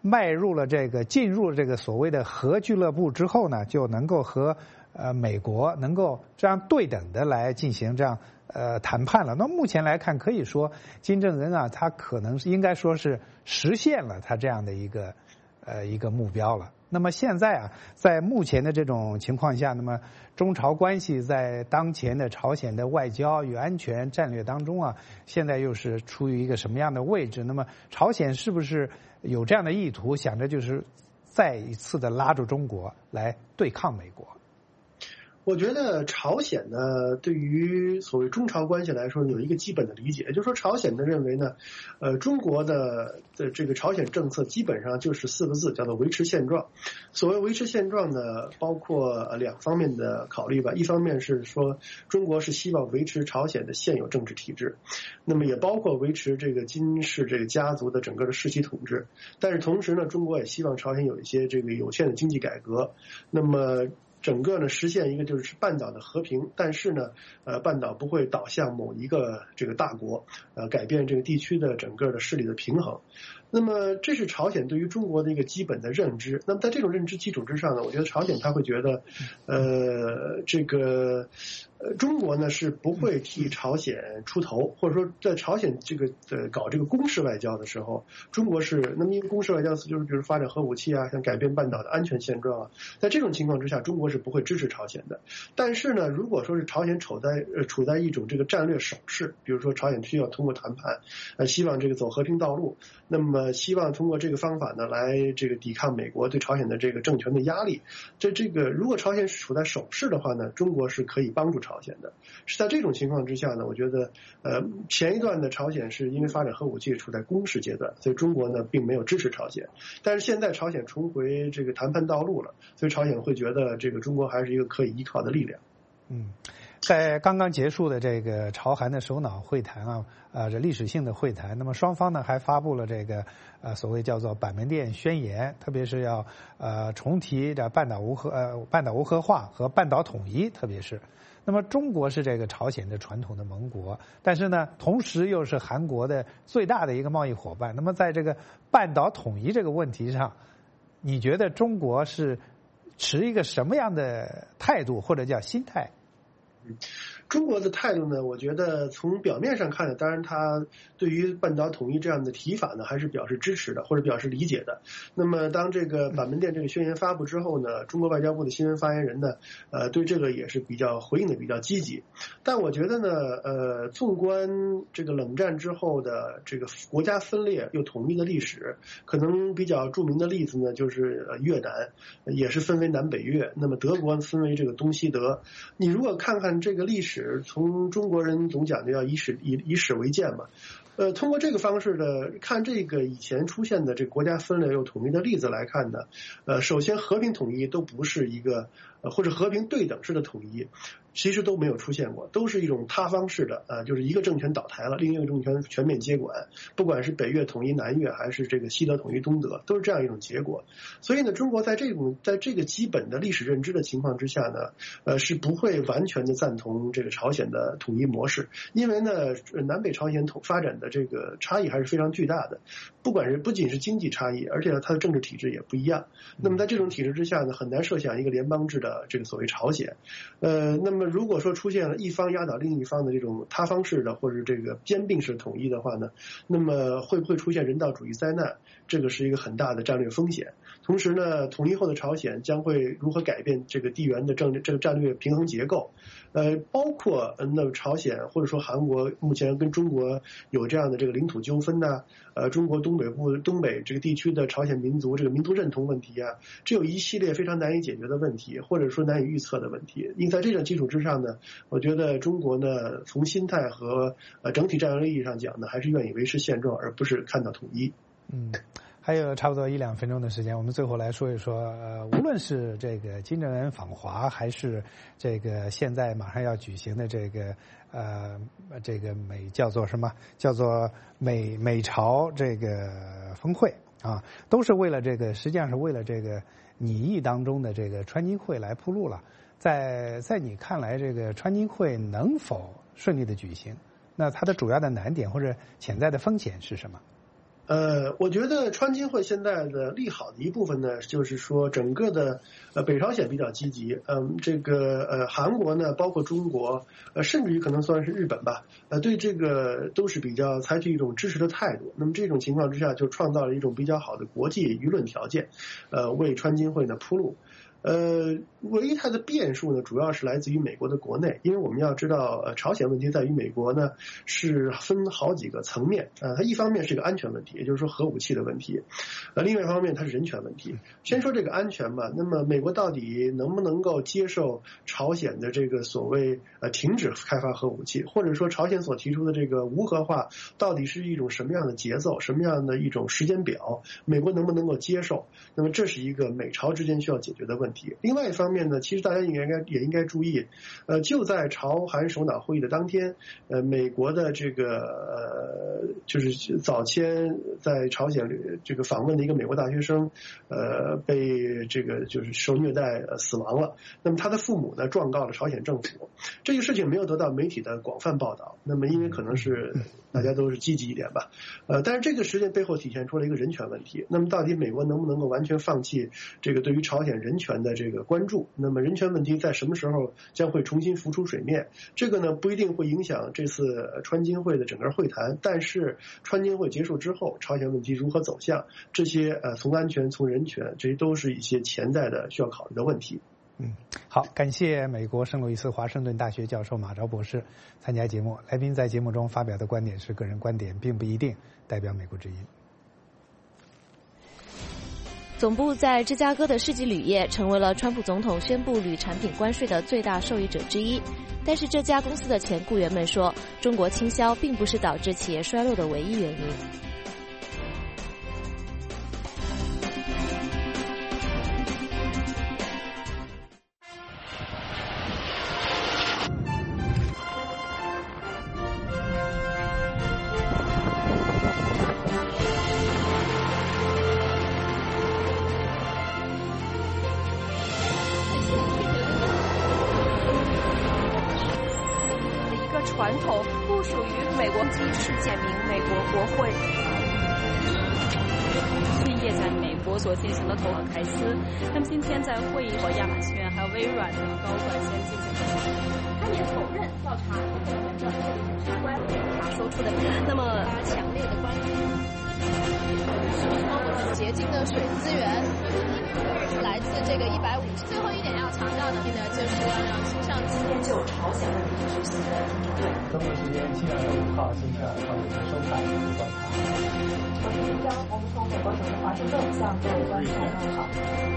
迈入了这个进入了这个所谓的核俱乐部之后呢，就能够和呃美国能够这样对等的来进行这样呃谈判了。那目前来看，可以说金正恩啊，他可能是应该说是实现了他这样的一个呃一个目标了。那么现在啊，在目前的这种情况下，那么中朝关系在当前的朝鲜的外交与安全战略当中啊，现在又是处于一个什么样的位置？那么朝鲜是不是有这样的意图，想着就是再一次的拉住中国来对抗美国？ 我觉得朝鲜呢，对于所谓中朝关系来说，有一个基本的理解，也就是说，朝鲜呢认为呢，呃，中国的的这个朝鲜政策基本上就是四个字，叫做维持现状。所谓维持现状呢，包括两方面的考虑吧。一方面是说，中国是希望维持朝鲜的现有政治体制，那么也包括维持这个金氏这个家族的整个的世袭统治。但是同时呢，中国也希望朝鲜有一些这个有限的经济改革。那么整个呢实现一个就是半岛的和平，但是呢，呃，半岛不会倒向某一个这个大国，呃，改变这个地区的整个的势力的平衡。那么这是朝鲜对于中国的一个基本的认知。那么在这种认知基础之上呢，我觉得朝鲜他会觉得，呃，这个呃中国呢是不会替朝鲜出头，或者说在朝鲜这个呃搞这个攻势外交的时候，中国是那么因为攻势外交就是比如发展核武器啊，想改变半岛的安全现状啊，在这种情况之下，中国是不会支持朝鲜的。但是呢，如果说是朝鲜处在呃处在一种这个战略守势，比如说朝鲜需要通过谈判，呃，希望这个走和平道路，那么呃，希望通过这个方法呢，来这个抵抗美国对朝鲜的这个政权的压力。这这个如果朝鲜处在守势的话呢，中国是可以帮助朝鲜的。是在这种情况之下呢，我觉得呃前一段的朝鲜是因为发展核武器处在攻势阶段，所以中国呢并没有支持朝鲜。但是现在朝鲜重回这个谈判道路了，所以朝鲜会觉得这个中国还是一个可以依靠的力量。 嗯。在刚刚结束的这个朝韩的首脑会谈啊，呃，这历史性的会谈，那么双方呢还发布了这个呃所谓叫做板门店宣言，特别是要呃重提这半岛无核呃半岛无核化和半岛统一，特别是，那么中国是这个朝鲜的传统的盟国，但是呢，同时又是韩国的最大的一个贸易伙伴。那么在这个半岛统一这个问题上，你觉得中国是持一个什么样的态度或者叫心态？ 中国的态度呢，我觉得从表面上看呢，当然他对于半岛统一这样的提法呢，还是表示支持的或者表示理解的。那么当这个板门店这个宣言发布之后呢，中国外交部的新闻发言人呢，呃，对这个也是比较回应的比较积极。但我觉得呢，呃，纵观这个冷战之后的这个国家分裂又统一的历史，可能比较著名的例子呢，就是呃越南也是分为南北越，那么德国分为这个东西德。你如果看看这个历史，从中国人总讲的要以史以以史为鉴嘛，呃，通过这个方式的看这个以前出现的这个国家分裂又统一的例子来看呢，呃，首先和平统一都不是一个呃或者和平对等式的统一，其实都没有出现过，都是一种塌方式的，呃，就是一个政权倒台了，另一个政权全面接管，不管是北越统一南越，还是这个西德统一东德，都是这样一种结果。所以呢，中国在这种在这个基本的历史认知的情况之下呢，呃，是不会完全的赞同这个朝鲜的统一模式，因为呢，南北朝鲜统发展的这个差异还是非常巨大的，不管是不仅是经济差异，而且它的政治体制也不一样。那么在这种体制之下呢，很难设想一个联邦制的这个所谓朝鲜。呃，那么如果说出现了一方压倒另一方的这种塌方式的或者这个兼并式统一的话呢，那么会不会出现人道主义灾难？这个是一个很大的战略风险。同时呢，统一后的朝鲜将会如何改变这个地缘的政这个战略平衡结构？呃，包括呃，那朝鲜或者说韩国目前跟中国有这样的这个领土纠纷呐，呃，中国东北部东北这个地区的朝鲜民族这个民族认同问题啊，这有一系列非常难以解决的问题，或者说难以预测的问题。因在这种基础之上呢，我觉得中国呢，从心态和呃整体战略意义上讲呢，还是愿意维持现状，而不是看到统一。 嗯。还有差不多一两分钟的时间，我们最后来说一说，呃，无论是这个金正恩访华，还是这个现在马上要举行的这个呃这个美叫做什么叫做美美朝这个峰会啊，都是为了这个，实际上是为了这个拟议当中的这个川金会来铺路了。在在你看来，这个川金会能否顺利的举行？那它的主要的难点或者潜在的风险是什么？ 呃，我觉得川金会现在的利好的一部分呢，就是说整个的呃北朝鲜比较积极，嗯，这个呃韩国呢，包括中国，呃甚至于可能算是日本吧，呃对这个都是比较采取一种支持的态度。那么这种情况之下，就创造了一种比较好的国际舆论条件，呃为川金会呢铺路。呃，唯一它的变数呢，主要是来自于美国的国内，因为我们要知道，呃，朝鲜问题在于美国呢是分好几个层面啊、呃，它一方面是一个安全问题，也就是说核武器的问题，呃，另外一方面它是人权问题。先说这个安全吧，那么美国到底能不能够接受朝鲜的这个所谓呃停止开发核武器，或者说朝鲜所提出的这个无核化到底是一种什么样的节奏，什么样的一种时间表，美国能不能够接受？那么这是一个美朝之间需要解决的问题。另外一方面呢，其实大家应该也应该注意，呃，就在朝韩首脑会议的当天，呃，美国的这个呃，就是早前在朝鲜这个访问的一个美国大学生，呃，被这个就是受虐待呃死亡了。那么他的父母呢，状告了朝鲜政府。这个事情没有得到媒体的广泛报道。那么因为可能是大家都是积极一点吧，呃，但是这个事件背后体现出了一个人权问题。那么到底美国能不能够完全放弃这个对于朝鲜人权的这个关注？那么人权问题在什么时候将会重新浮出水面？这个呢不一定会影响这次川金会的整个会谈，但是川金会结束之后，朝鲜问题如何走向，这些呃从安全从人权，这些都是一些潜在的需要考虑的问题。 嗯，好，感谢美国圣路易斯华盛顿大学教授马昭博士参加节目。来宾在节目中发表的观点是个人观点，并不一定代表美国之音。 总部在芝加哥的世纪铝业成为了川普总统宣布铝产品关税的最大受益者之一。但是这家公司的前雇员们说，中国倾销并不是导致企业衰落的唯一原因。 传统不属于美国基世界名美国国会。企业在美国所进行的投行开司，那么今天在会议和亚马逊还有微软的高管先进行的，他也否认调查和个人的相关他说出的，那么他强烈的关注。 洁净的水资源来自这个一百五十。最后一点要强调的呢，就是要让新上今天就朝鲜问题举行的听证会。 中国时间七月二十五号星期二上午收看这个观察。 我是林江，我们从美国首都华盛顿向各位观众问好。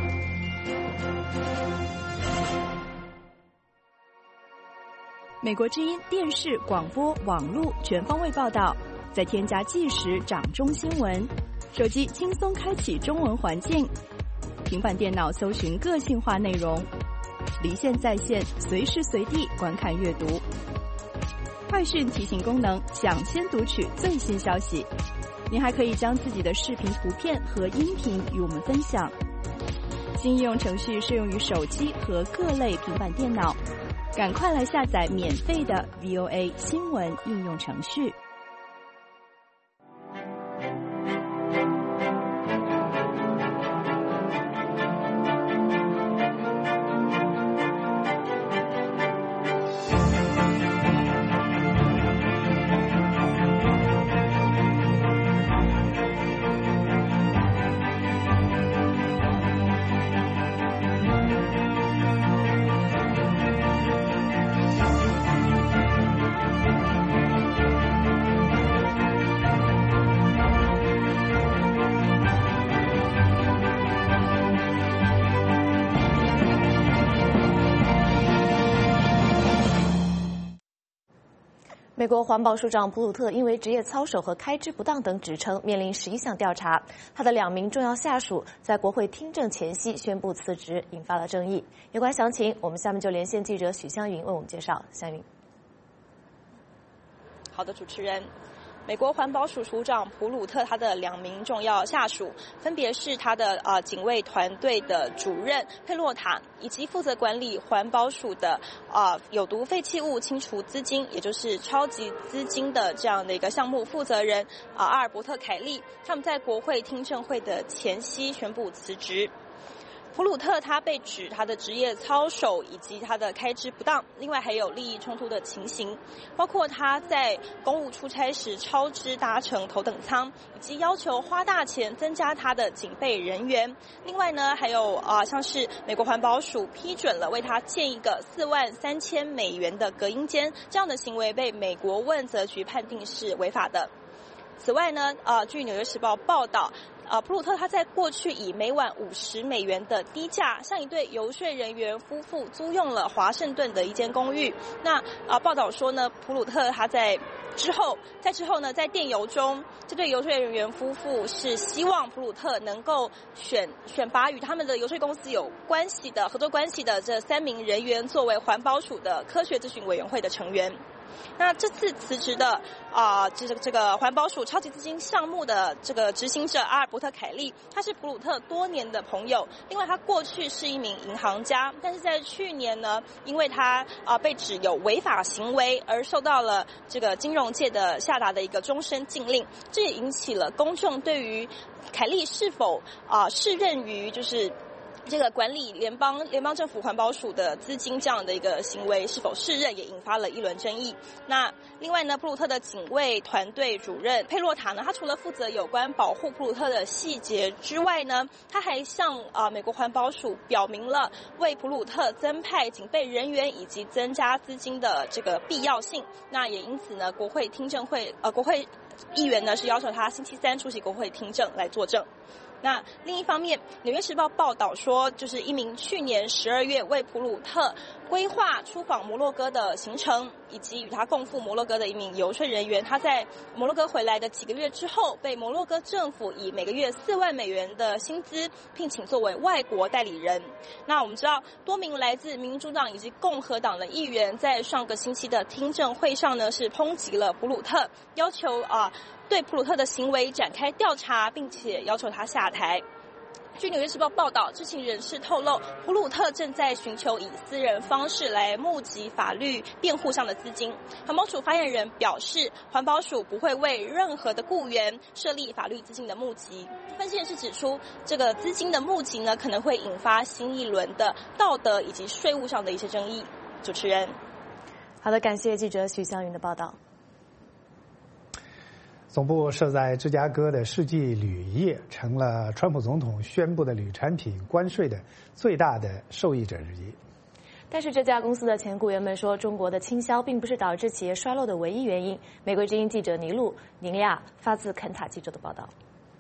美国之音电视、广播、网络全方位报道，再添加即时掌中新闻。手机轻松开启中文环境，平板电脑搜寻个性化内容，离线在线，随时随地观看阅读。快讯提醒功能，抢先读取最新消息。您还可以将自己的视频、图片和音频与我们分享。新应用程序适用于手机和各类平板电脑，赶快来下载免费的 V O A 新闻应用程序。 美国环保署长普鲁特因为职业操守和开支不当等指称，面临十一项调查。他的两名重要下属在国会听证前夕宣布辞职，引发了争议。有关详情，我们下面就连线记者许湘云为我们介绍。湘云， 好的，主持人。 美国环保署署长普鲁特他的两名重要下属，分别是他的呃警卫团队的主任佩洛塔，以及负责管理环保署的啊、呃、有毒废弃物清除资金，也就是超级资金的这样的一个项目负责人啊、呃、阿尔伯特凯利。他们在国会听证会的前夕宣布辞职。普鲁特他被指他的职业操守以及他的开支不当，另外还有利益冲突的情形，包括他在公务出差时超支搭乘头等舱，以及要求花大钱增加他的警备人员。另外呢，还有啊、呃，像是美国环保署批准了为他建一个四万三千美元的隔音间，这样的行为被美国问责局判定是违法的。此外呢，呃，据《纽约时报》报道。呃，普鲁特他在过去以每晚五十美元的低价，向一对游说人员夫妇租用了华盛顿的一间公寓。那呃，报道说呢，普鲁特他在之后，在之后呢，在电邮中，这对游说人员夫妇是希望普鲁特能够选选拔与他们的游说公司有关系的合作关系的这三名人员作为环保署的科学咨询委员会的成员。那这次辞职的啊、呃，这个这个环保署超级资金项目的这个执行者阿尔伯特凯利，他是普鲁特多年的朋友。另外，他过去是一名银行家，但是在去年呢，因为他啊、呃、被指有违法行为，而受到了这个金融界的下达的一个终身禁令。这也引起了公众对于凯利是否啊、呃、适任于就是这个管理联邦联邦政府环保署的资金这样的一个行为是否适任，也引发了一轮争议。那另外呢，普鲁特的警卫团队主任佩洛塔呢，他除了负责有关保护普鲁特的细节之外呢，他还向啊、呃、美国环保署表明了为普鲁特增派警备人员以及增加资金的这个必要性。那也因此呢，国会听证会呃国会议员呢是要求他星期三出席国会听证来作证。那另一方面，《纽约时报》报道说，就是一名去年十二月为普鲁特规划出访摩洛哥的行程，以及与他共赴摩洛哥的一名游说人员，他在摩洛哥回来的几个月之后，被摩洛哥政府以每个月四万美元的薪资聘请作为外国代理人。那我们知道，多名来自民主党以及共和党的议员在上个星期的听证会上呢，是抨击了普鲁特，要求啊。对普鲁特的行为展开调查，并且要求他下台。据《纽约时报》报道，知情人士透露，普鲁特正在寻求以私人方式来募集法律辩护上的资金。环保署发言人表示，环保署不会为任何的雇员设立法律资金的募集。分析人士指出，这个资金的募集呢，可能会引发新一轮的道德以及税务上的一些争议。主持人， 好的，感谢记者许湘云的报道。 总部设在芝加哥的世纪铝业成了川普总统宣布的铝产品关税的最大的受益者之一。 但是这家公司的前雇员们说，中国的倾销并不是导致企业衰落的唯一原因。美国之音记者尼路尼利亚发自肯塔基州的报道。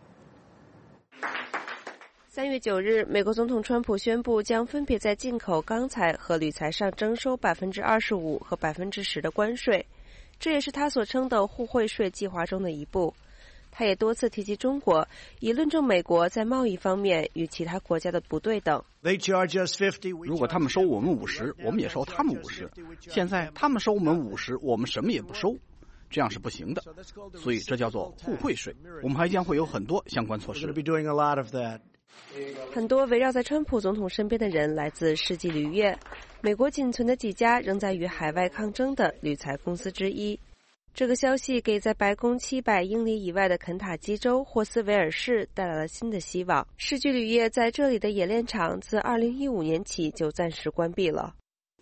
三月九日，美国总统川普宣布将分别在进口钢材和铝材上征收百分之二十五和百分之十的关税。这也是他所称的互惠税计划中的一步。他也多次提及中国，以论证美国在贸易方面与其他国家的不对等。 如果他们收我们五十，我们也收他们五十。现在他们收我们五十，我们什么也不收，这样是不行的。所以这叫做互惠税。我们还将会有很多相关措施。 很多围绕在川普总统身边的人来自世纪铝业，美国仅存的几家仍在与海外抗争的铝材公司之一。这个消息给在白宫七百英里以外的肯塔基州霍斯维尔市带来了新的希望。世纪铝业在这里的冶炼厂自二零一五年起就暂时关闭了。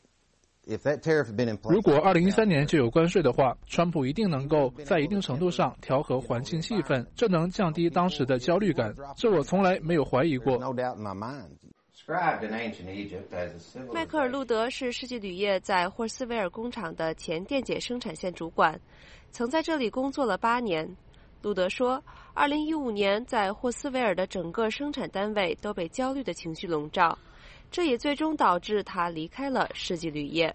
如果二零一三年就有关税的话，川普一定能够在一定程度上调和环境气氛，这能降低当时的焦虑感，这我从来没有怀疑过。 迈克尔·路德是世纪铝业在霍斯维尔工厂的前电解生产线主管，曾在这里工作了八年。路德说，二零一五年在霍斯维尔的整个生产单位都被焦虑的情绪笼罩，这也最终导致他离开了世纪铝业。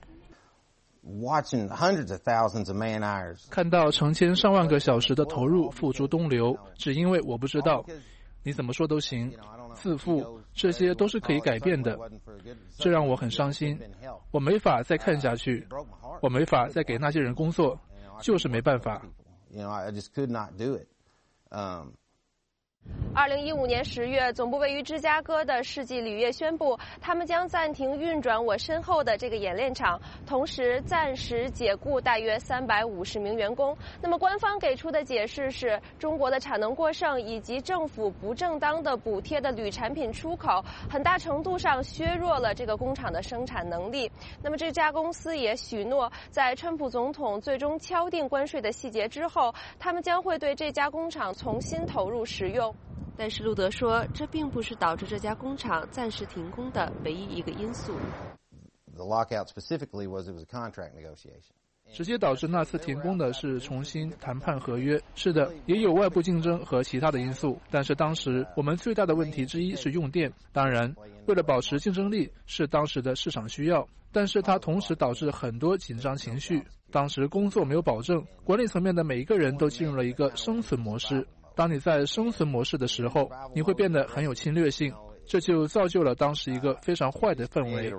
看到成千上万个小时的投入付诸东流，只因为我不知道，你怎么说都行，自负，这些都是可以改变的，这让我很伤心。我没法再看下去，我没法再给那些人工作，就是没办法。 You know, I just could not do it. Um, 二零一五年十月，总部位于芝加哥的世纪铝业宣布，他们将暂停运转我身后的这个冶炼厂，同时暂时解雇大约三百五十名员工。那么，官方给出的解释是，中国的产能过剩以及政府不正当的补贴的铝产品出口，很大程度上削弱了这个工厂的生产能力。那么，这家公司也许诺，在川普总统最终敲定关税的细节之后，他们将会对这家工厂重新投入使用。但是路德说，这并不是导致这家工厂暂时停工的唯一一个因素。 The lockout specifically was it was a contract negotiation. 直接导致那次停工的是重新谈判合约。是的，也有外部竞争和其他的因素，但是当时我们最大的问题之一是用电。当然，为了保持竞争力是当时的市场需要，但是它同时导致很多紧张情绪。当时工作没有保证，管理层面的每一个人都进入了一个生存模式。当你在生存模式的时候，你会变得很有侵略性，这就造就了当时一个非常坏的氛围。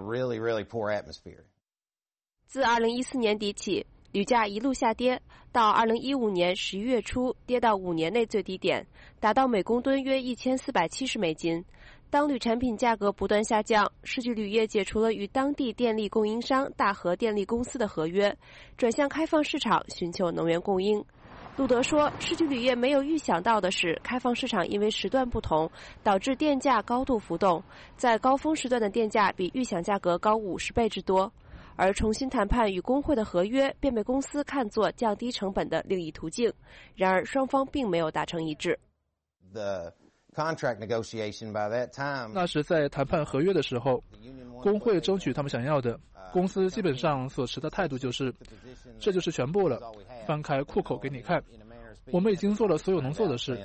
自二零一四年底起，铝价一路下跌，到二零一五年十一月初跌到五年内最低点，达到每公吨约一千四百七十美金。当铝产品价格不断下降，世纪铝业解除了与当地电力供应商大和电力公司的合约，转向开放市场寻求能源供应。路德说，世纪铝业没有预想到的是，开放市场因为时段不同，导致电价高度浮动，在高峰时段的电价比预想价格高五十倍之多。而重新谈判与工会的合约便被公司看作降低成本的另一途径。然而，双方并没有达成一致。 The contract negotiation by that time. 那时在谈判合约的时候，工会争取他们想要的，公司基本上所持的态度就是，这就是全部了，翻开库口给你看，我们已经做了所有能做的事。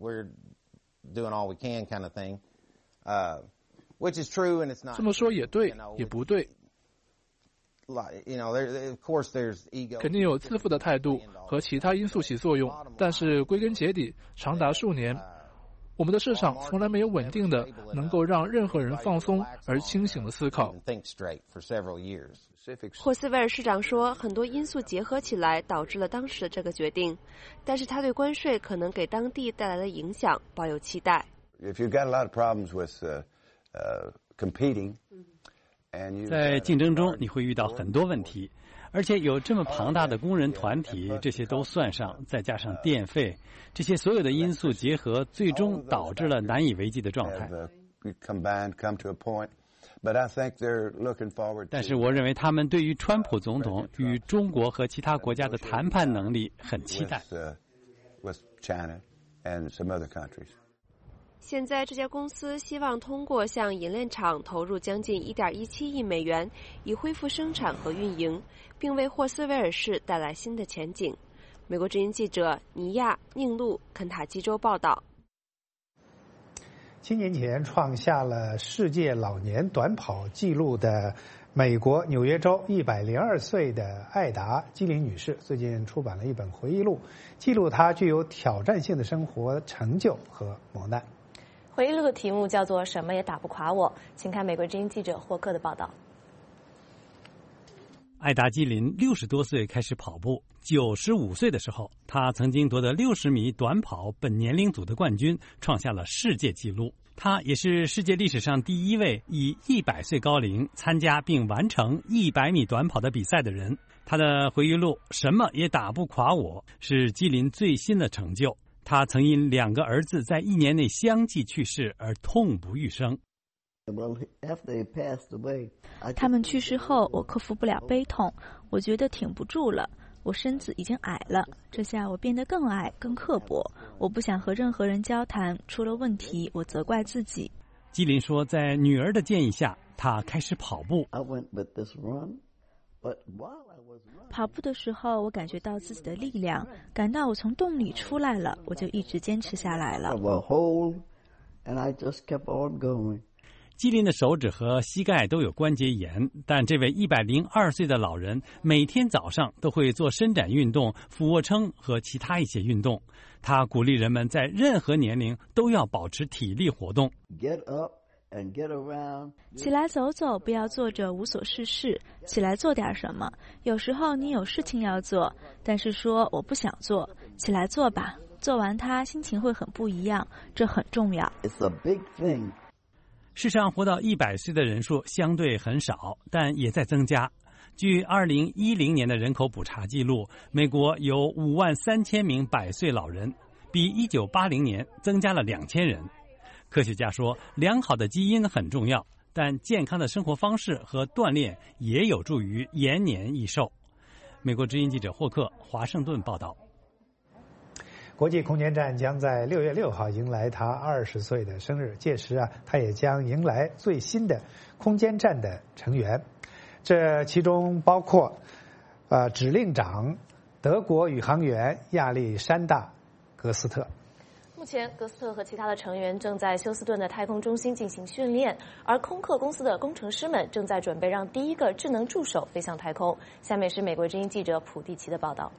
这么说也对，也不对。肯定有自负的态度和其他因素起作用，但是归根结底，长达数年，我们的市场从来没有稳定的能够让任何人放松而清醒的思考。 霍斯威尔市长说，很多因素结合起来导致了当时的这个决定，但是他对关税可能给当地带来的影响抱有期待。 在竞争中，你会遇到很多问题，而且有这么庞大的工人团体，这些都算上，再加上电费，这些所有的因素结合，最终导致了难以为继的状态。但是我认为他们对于川普总统与中国和其他国家的谈判能力很期待。 现在这家公司希望通过向冶炼厂投入将近 一点一七亿美元，以恢复生产和运营，并为霍斯威尔市带来新的前景。美国之音记者尼亚·宁路，肯塔基州报道。 七年前创下了世界老年短跑纪录的美国纽约州一百零二岁的艾达·基林女士，最近出版了一本回忆录，记录她具有挑战性的生活成就和磨难。 回忆录的题目叫做《什么也打不垮我》，请看美国之音记者霍克的报道。 艾达·基林六十多岁开始跑步，九十五岁的时候，他曾经夺得六十米短跑本年龄组的冠军，创下了世界纪录。他也是世界历史上第一位以一百岁高龄参加并完成一百米短跑的比赛的人。他的回忆录《什么也打不垮我》是基林最新的成就。他曾因两个儿子在一年内相继去世而痛不欲生。 他们去世后，我克服不了悲痛，我觉得挺不住了。我身子已经矮了，这下我变得更矮、更刻薄。我不想和任何人交谈，出了问题，我责怪自己。 基林说，在女儿的建议下，他开始跑步。 跑步的时候，我感觉到自己的力量，感到我从洞里出来了，我就一直坚持下来了。 基林的手指和膝盖都有关节炎，但这位一百零二岁的老人每天早上都会做伸展运动、俯卧撑和其他一些运动。他鼓励人们在任何年龄都要保持体力活动。 起来走走，不要坐着无所事事，起来做点什么。有时候你有事情要做，但是说我不想做， 起来做吧，做完它心情会很不一样，这很重要。 It's a big thing. 世上活到一百岁的人数相对很少，但也在增加。据二零一零年的人口普查记录，美国有五万三千名百岁老人，比一九八零年增加了两千人。科学家说，良好的基因很重要，但健康的生活方式和锻炼也有助于延年益寿。美国之音记者霍克华盛顿报道。 国际空间站将在六月六号迎来他二十岁的生日，届时啊，他也将迎来最新的空间站的成员，这其中包括，呃，指令长德国宇航员亚历山大·格斯特。 目前，格斯特和其他的成员正在休斯顿的太空中心进行训练，而空客公司的工程师们正在准备让第一个智能助手飞向太空。下面是美国之音记者普蒂奇的报道。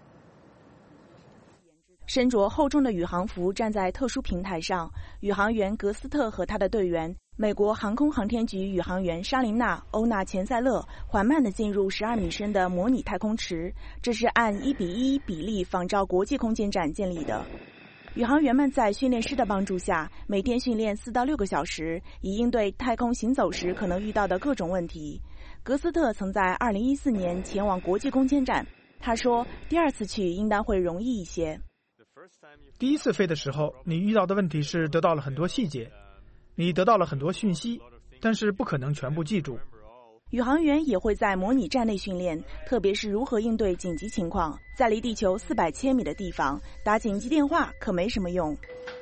身着厚重的宇航服站在特殊平台上，宇航员格斯特和他的队员美国航空航天局宇航员莎琳娜·欧纳钱塞勒缓慢地进入十二米深的模拟太空池，这是按一比一比例仿照国际空间站建立的。宇航员们在训练师的帮助下，每天训练四到六个小时，以应对太空行走时可能遇到的各种问题。格斯特曾在二零一四年前往国际空间站，他说第二次去应当会容易一些。 第一次飞的时候，你遇到的问题是得到了很多细节，你得到了很多讯息，但是不可能全部记住。 宇航员也会在模拟站内训练，特别是如何应对紧急情况。在离地球四百千米的地方打紧急电话可没什么用。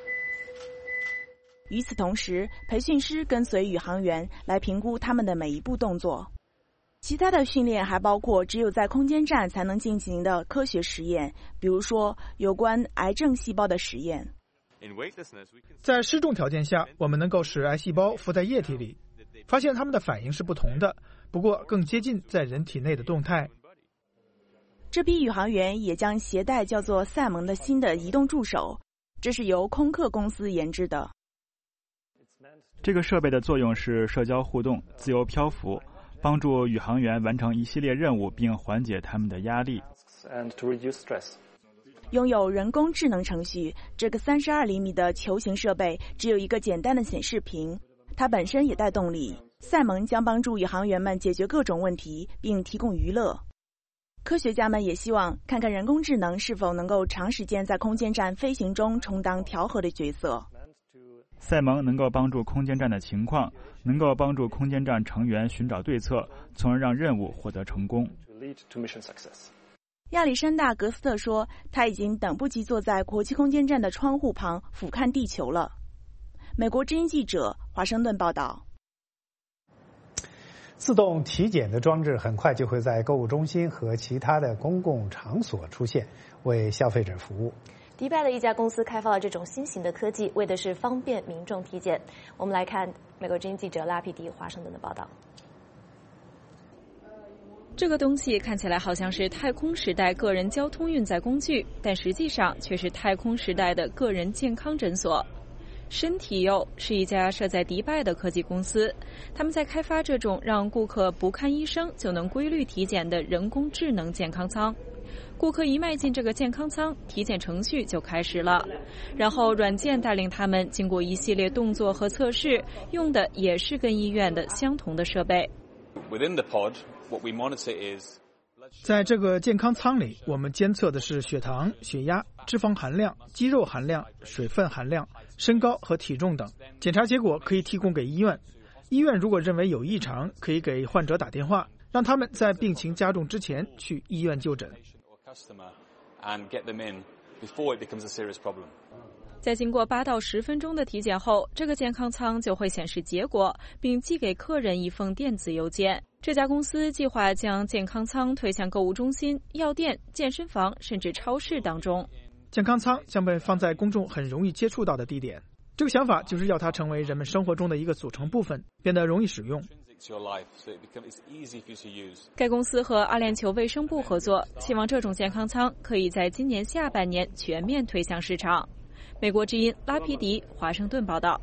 与此同时，培训师跟随宇航员来评估他们的每一步动作。其他的训练还包括只有在空间站才能进行的科学实验，比如说有关癌症细胞的实验。 在失重条件下，我们能够使癌细胞浮在液体里，发现它们的反应是不同的，不过更接近在人体内的动态。 这批宇航员也将携带叫做赛蒙的新的移动助手，这是由空客公司研制的。 这个设备的作用是社交互动、自由漂浮，帮助宇航员完成一系列任务并缓解他们的压力。 拥有人工智能程序，这个三十二厘米的球形设备只有一个简单的显示屏，它本身也带动力。赛蒙将帮助宇航员们解决各种问题，并提供娱乐。科学家们也希望看看人工智能是否能够长时间在空间站飞行中充当调和的角色。 赛蒙能够帮助空间站的情况，能够帮助空间站成员寻找对策，从而让任务获得成功。 亚历山大·格斯特说，他已经等不及坐在国际空间站的窗户旁俯瞰地球了。美国之音记者华盛顿报道。 自动体检的装置很快就会在购物中心和其他的公共场所出现，为消费者服务。 迪拜的一家公司开发了这种新型的科技，为的是方便民众体检。我们来看美国之音记者拉皮迪华盛顿的报道。 这个东西看起来好像是太空时代个人交通运载工具，但实际上却是太空时代的个人健康诊所。身体佑是一家设在迪拜的科技公司，他们在开发这种让顾客不看医生就能规律体检的人工智能健康舱。顾客一迈进这个健康舱，体检程序就开始了，然后软件带领他们经过一系列动作和测试，用的也是跟医院的相同的设备。 Within the pod, what we monitor is 在这个健康舱里，我们监测的是血糖、血压、脂肪含量、肌肉含量、水分含量、身高和体重等。检查结果可以提供给医院，医院如果认为有异常，可以给患者打电话，让他们在病情加重之前去医院就诊。 在经过八到十分钟的体检后，这个健康舱就会显示结果，并寄给客人一封电子邮件。这家公司计划将健康舱推向购物中心、药店、健身房甚至超市当中。 健康舱将被放在公众很容易接触到的地点，这个想法就是要它成为人们生活中的一个组成部分，变得容易使用。 该公司和阿联酋卫生部合作，希望这种健康舱可以在今年下半年全面推向市场。美国之音拉皮迪华盛顿报道。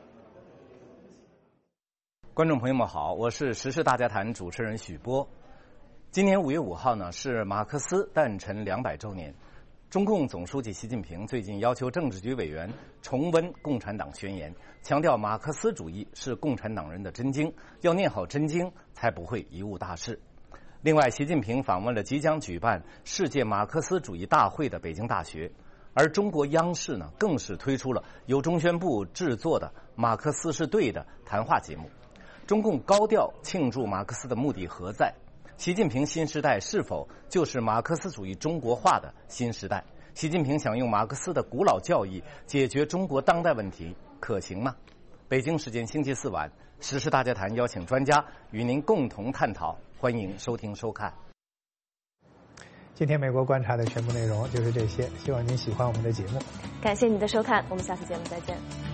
观众朋友们好，我是时事大家谈主持人许波。今年五月五号呢是马克思诞辰两百周年。 中共总书记习近平最近要求政治局委员重温共产党宣言，强调马克思主义是共产党人的真经，要念好真经才不会贻误大事。另外，习近平访问了即将举办世界马克思主义大会的北京大学，而中国央视呢，更是推出了由中宣部制作的《马克思是对的》谈话节目。中共高调庆祝马克思的目的何在？习近平新时代是否就是马克思主义中国化的新时代？习近平想用马克思的古老教义解决中国当代问题，可行吗？北京时间星期四晚，时事大家谈邀请专家与您共同探讨，欢迎收听收看。 今天美国观察的全部内容就是这些，希望您喜欢我们的节目。 感谢您的收看，我们下次节目再见。